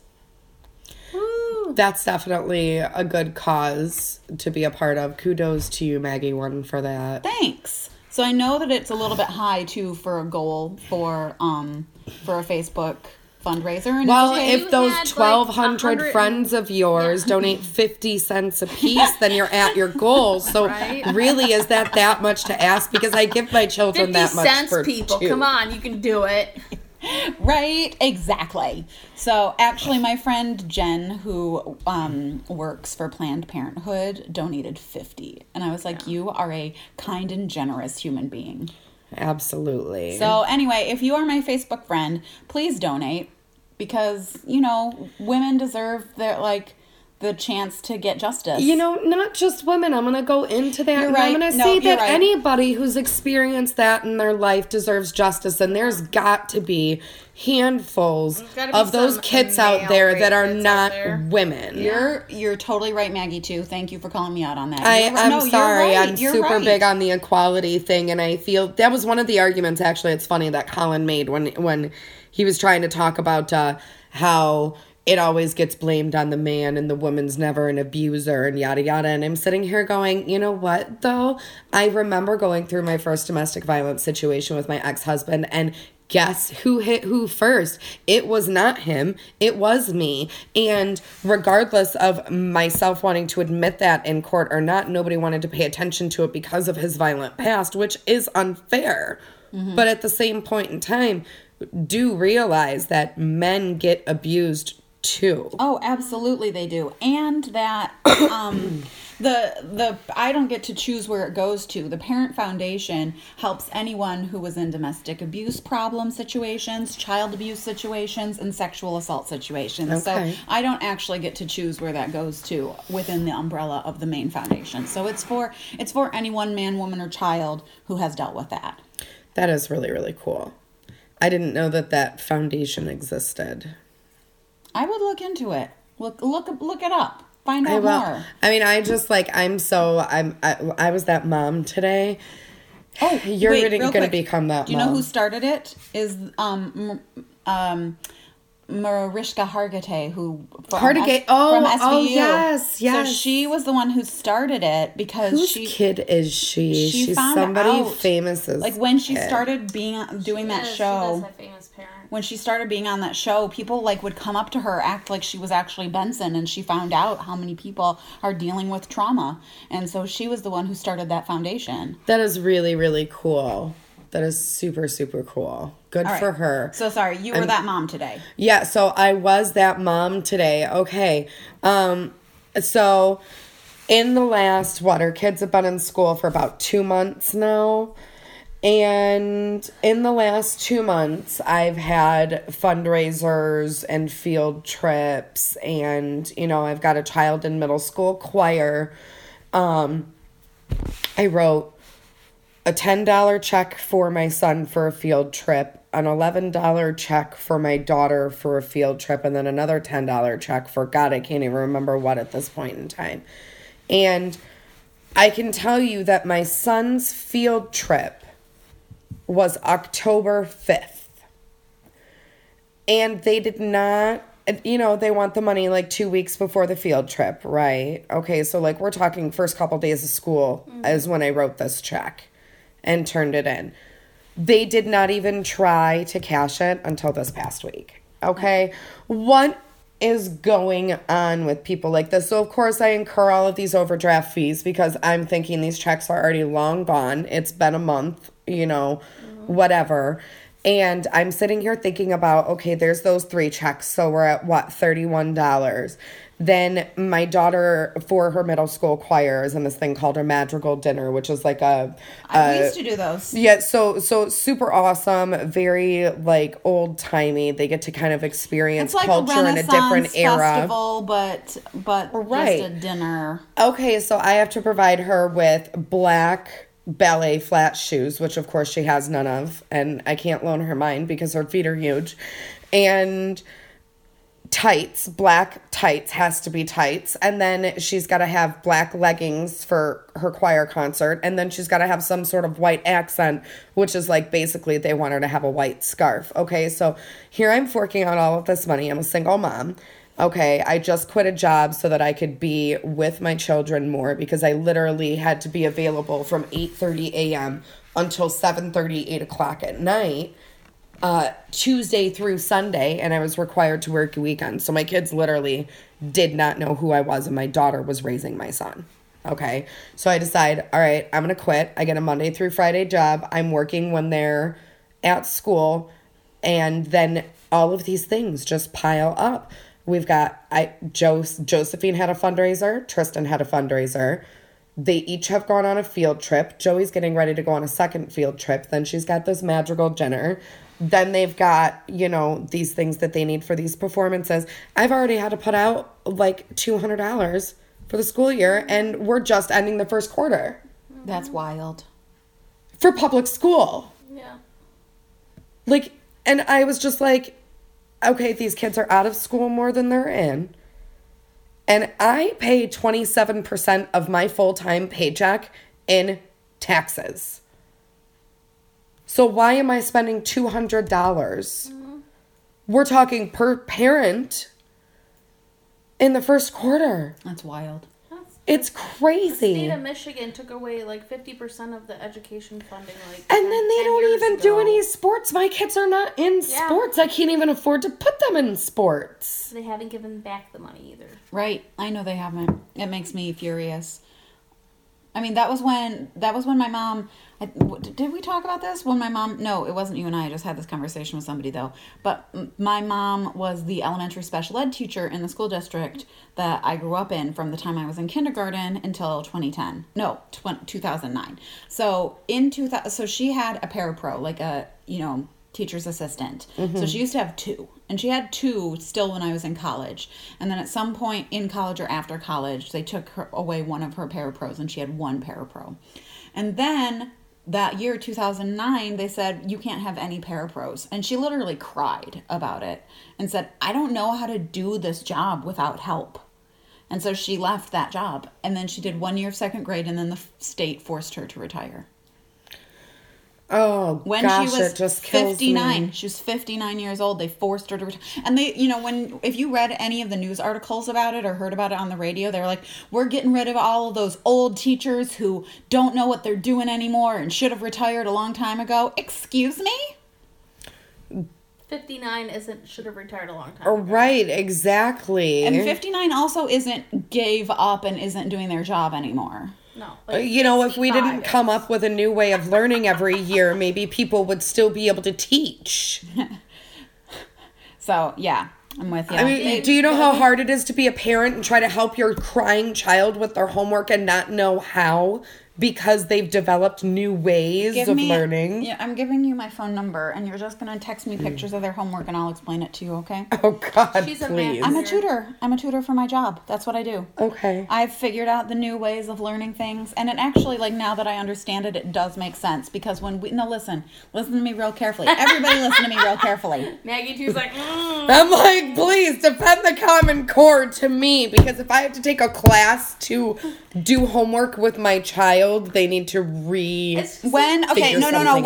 Woo! That's definitely a good cause to be a part of. Kudos to you, Maggie One, for that. Thanks. So I know that it's a little bit high too for a goal for a Facebook fundraiser. And Well, it's okay. if those had, like, 1,200 100 friends of yours donate 50 cents a piece, then you're at your goal. So Right? really, is that much to ask? Because I give my children 50 that much cents, for people. 2. Come on, you can do it. Right, exactly. So actually, my friend Jen, who works for Planned Parenthood, donated 50, and I was like, "You are a kind and generous human being." Absolutely. So anyway, if you are my Facebook friend, please donate because women deserve the chance to get justice. Not just women. I'm going to go into that. You're and right. I'm going to No, say you're that right. anybody who's experienced that in their life deserves justice. And there's got to be handfuls gotta be of those some kids male out there rape that are kits out not there. women. You're totally right, Maggie, too. Thank you for calling me out on that. I'm sorry. I'm You're super right. big on the equality thing, and I feel that was one of the arguments. Actually, it's funny that Colin made when he was trying to talk about how it always gets blamed on the man and the woman's never an abuser and yada yada. And I'm sitting here going, you know what though? I remember going through my first domestic violence situation with my ex-husband, and guess who hit who first? It was not him. It was me. And regardless of myself wanting to admit that in court or not, nobody wanted to pay attention to it because of his violent past, which is unfair. Mm-hmm. But at the same point in time, do realize that men get abused too. Oh, absolutely they do. And that the I don't get to choose where it goes to. The Parent Foundation helps anyone who was in domestic abuse problem situations, child abuse situations, and sexual assault situations. Okay. So I don't actually get to choose where that goes to within the umbrella of the main foundation. So it's for anyone, man, woman, or child who has dealt with that. That is really, really cool. I didn't know that foundation existed. I would look into it. Look it up. Find I out will. more. I mean, I was that mom today. Oh, You're wait, going real to quick. become that Do you mom. know who started it? Is Mariska Hargitay, who Hargitay. from SVU. Oh, yes. So she was the one who started it because Whose kid is she? She's found somebody out, famous as like when she kid. started doing that She show. does have famous parents. When she started being on that show, people like would come up to her, act like she was actually Benson, and she found out how many people are dealing with trauma, and so she was the one who started that foundation. That is really, really cool. That is super, super cool. Good All right. for her. So sorry, you were that mom today. Yeah, so I was that mom today. Okay. So in the last, our kids have been in school for about 2 months now. And in the last 2 months, I've had fundraisers and field trips, and, I've got a child in middle school choir. I wrote a $10 check for my son for a field trip, an $11 check for my daughter for a field trip, and then another $10 check for God, I can't even remember what at this point in time. And I can tell you that my son's field trip was October 5th. And they did not, they want the money like 2 weeks before the field trip, right? Okay, so like we're talking first couple days of school is when I wrote this check and turned it in. They did not even try to cash it until this past week. Okay? What is going on with people like this? So of course I incur all of these overdraft fees because I'm thinking these checks are already long gone. It's been a month, whatever. And I'm sitting here thinking about, okay, there's those 3 checks. So we're at what, $31. Then my daughter, for her middle school choir, is in this thing called a madrigal dinner, which is like We used to do those. yeah, so super awesome, very like old timey. They get to kind of experience It's like culture a in a different era. festival, but Right. just a dinner. Okay, so I have to provide her with black ballet flat shoes, which of course she has none of, and I can't loan her mine because her feet are huge, and tights, black tights, has to be tights, and then she's got to have black leggings for her choir concert, and then she's got to have some sort of white accent, which is like basically they want her to have a white scarf. Okay, so here I'm forking out all of this money. I'm a single mom. Okay, I just quit a job so that I could be with my children more because I literally had to be available from 8:30 a.m. until 7:30, 8 o'clock at night, Tuesday through Sunday, and I was required to work weekends. So my kids literally did not know who I was, and my daughter was raising my son. Okay, so I decide, all right, I'm going to quit. I get a Monday through Friday job. I'm working when they're at school, and then all of these things just pile up. We've got, Josephine had a fundraiser. Tristan had a fundraiser. They each have gone on a field trip. Joey's getting ready to go on a second field trip. Then she's got this madrigal dinner. Then they've got, these things that they need for these performances. I've already had to put out like $200 for the school year, and we're just ending the first quarter. That's wild. For public school. Yeah. Like, and I was just like, okay, these kids are out of school more than they're in. And I pay 27% of my full-time paycheck in taxes. So why am I spending $200? We're talking per parent in the first quarter. That's wild. It's The crazy. state of Michigan took away like 50% of the education funding. Like, And then they 10 don't years even do ago. any sports. My kids are not in Yeah. sports. I can't even afford to put them in sports. They haven't given back the money either. Right. I know they haven't. It makes me furious. I mean, that was when my mom, did we talk about this? When my mom, no, it wasn't you and I just had this conversation with somebody though. But my mom was the elementary special ed teacher in the school district that I grew up in from the time I was in kindergarten until 2010. No, 2009. So so she had a parapro, like a, teacher's assistant. So she used to have 2. And she had 2 still when I was in college. And then at some point in college or after college, they took away one of her parapros and she had 1 parapro. And then that year, 2009, they said, you can't have any parapros. And she literally cried about it and said, I don't know how to do this job without help. And so she left that job. And then she did 1 year of second grade, and then the state forced her to retire. Oh, When gosh, she was it just kills 59, me. she was 59 years old. They forced her to retire. And they, if you read any of the news articles about it or heard about it on the radio, they were like, we're getting rid of all of those old teachers who don't know what they're doing anymore and should have retired a long time ago. Excuse me? 59 should have retired a long time ago. Right, exactly. And 59 also gave up and isn't doing their job anymore. No. If we 65 didn't come up with a new way of learning every year, maybe people would still be able to teach. So, yeah, I'm with you. I mean, do you know how hard it is to be a parent and try to help your crying child with their homework and not know how because they've developed new ways of learning? Yeah, I'm giving you my phone number, and you're just going to text me pictures of their homework, and I'll explain it to you, okay? Oh, God, She's a please. man. I'm a tutor. I'm a tutor for my job. That's what I do. Okay. I've figured out the new ways of learning things, and it actually, now that I understand it, it does make sense, because listen to me real carefully. Everybody listen to me real carefully. Maggie too's like, I'm like, please defend the Common Core to me, because if I have to take a class to do homework with my child, they need to When something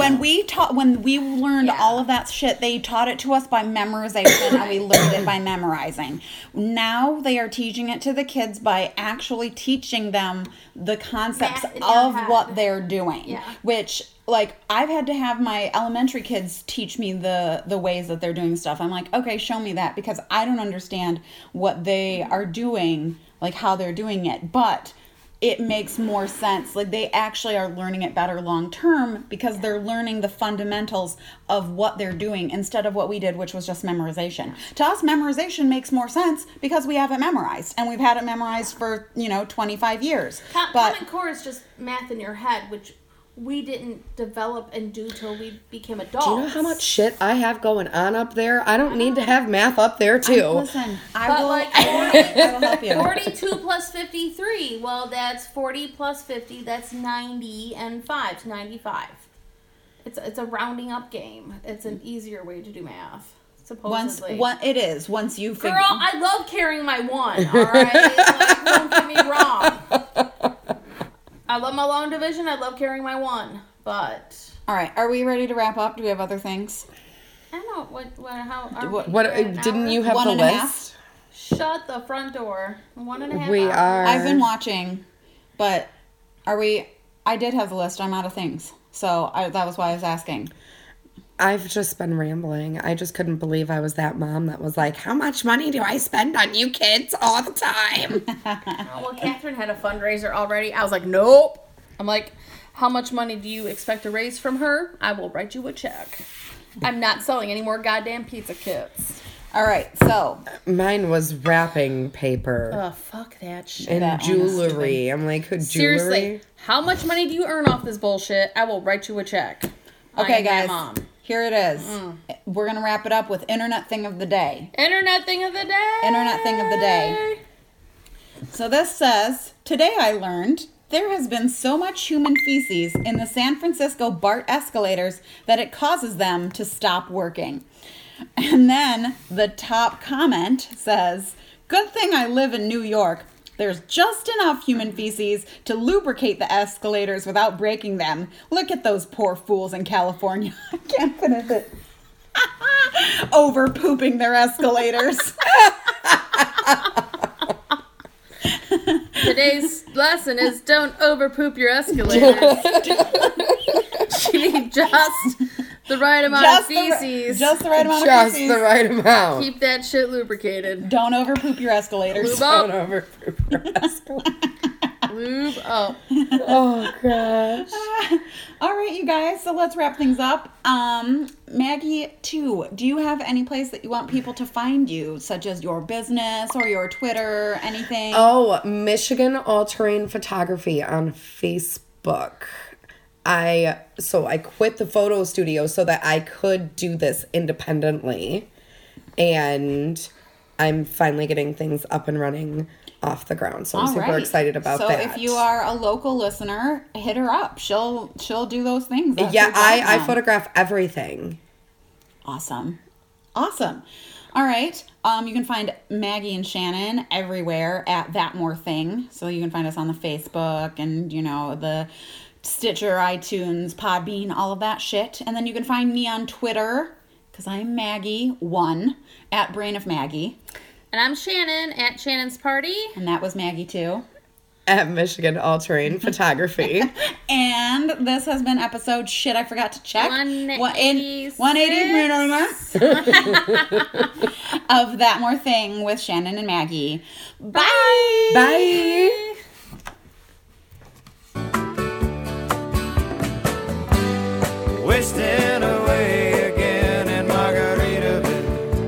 when we learned Yeah. all of that shit, they taught it to us by memorization and we learned it by memorizing. Now they are teaching it to the kids by actually teaching them the concepts Math in your of head. what they're doing. Yeah. Which I've had to have my elementary kids teach me the ways that they're doing stuff. I'm like, okay, show me that, because I don't understand what they are doing, how they're doing it. But it makes more sense. They actually are learning it better long term because they're learning the fundamentals of what they're doing instead of what we did, which was just memorization. To us, memorization makes more sense because we have it memorized, and we've had it memorized for 25 years. Common Core is just math in your head, which we didn't develop and do till we became adults. Do you know how much shit I have going on up there? I don't need to have math up there, too. Listen, I But will help you. 42 plus 53, well, that's 40 plus 50, that's 90 and 5, it's 95. It's a rounding up game. It's an easier way to do math, supposedly. It is. Once you figure... Girl, I love carrying my one, all right? Don't get me wrong. I love my long division. I love carrying my one, but... All right, are we ready to wrap up? Do we have other things? I don't know, how... Are What- we What at an didn't hour? you have 1.5? the list? Shut the front door. 1.5 We hours. are. I've been watching, but I did have the list. I'm out of things. So that was why I was asking. I've just been rambling. I just couldn't believe I was that mom that was like, how much money do I spend on you kids all the time? Oh, well, Catherine had a fundraiser already. I was like, nope. I'm like, how much money do you expect to raise from her? I will write you a check. I'm not selling any more goddamn pizza kits. All right, so Mine was wrapping paper Oh, fuck that shit. and that one is jewelry. I'm like, jewelry? Seriously, how much money do you earn off this bullshit? I will write you a check. I okay, am that guys, Mom. here it is. We're gonna wrap it up with internet thing of the day. Internet thing of the day. Internet thing of the day. So this says, today I learned there has been so much human feces in the San Francisco BART escalators that it causes them to stop working. And then the top comment says, good thing I live in New York. There's just enough human feces to lubricate the escalators without breaking them. Look at those poor fools in California. I can't finish it. Over pooping their escalators. Today's lesson is don't overpoop your escalators. You need just the right amount of feces. Just the right amount of Just feces. the right amount. Keep that shit lubricated. Don't overpoop your escalators. Lube Don't up. overpoop your escalator. Lube up. Oh, gosh. All right, you guys. So let's wrap things up. Maggie, too, do you have any place that you want people to find you, such as your business or your Twitter, anything? Oh, Michigan All Terrain Photography on Facebook. I quit the photo studio so that I could do this independently, and I'm finally getting things up and running off the ground. So I'm All super right. excited about so that. So if you are a local listener, hit her up. She'll do those things. That's yeah, her job I now. photograph everything. Awesome. All right. You can find Maggie and Shannon everywhere at That More Thing. So you can find us on the Facebook and, the Stitcher, iTunes, Podbean, all of that shit. And then you can find me on Twitter, because I'm Maggie1, at Brain of Maggie. And I'm Shannon, at Shannon's Party. And that was Maggie too. At Michigan All Terrain Photography. And this has been episode, shit, I forgot to check. 186. 180 of That More Thing with Shannon and Maggie. Bye! Bye! Wasting away again in Margaritaville,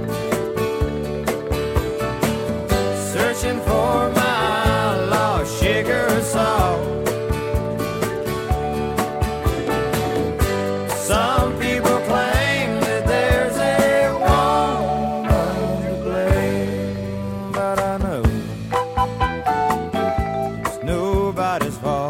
searching for my lost sugar salt. Some people claim that there's a woman to blame, but I know it's nobody's fault.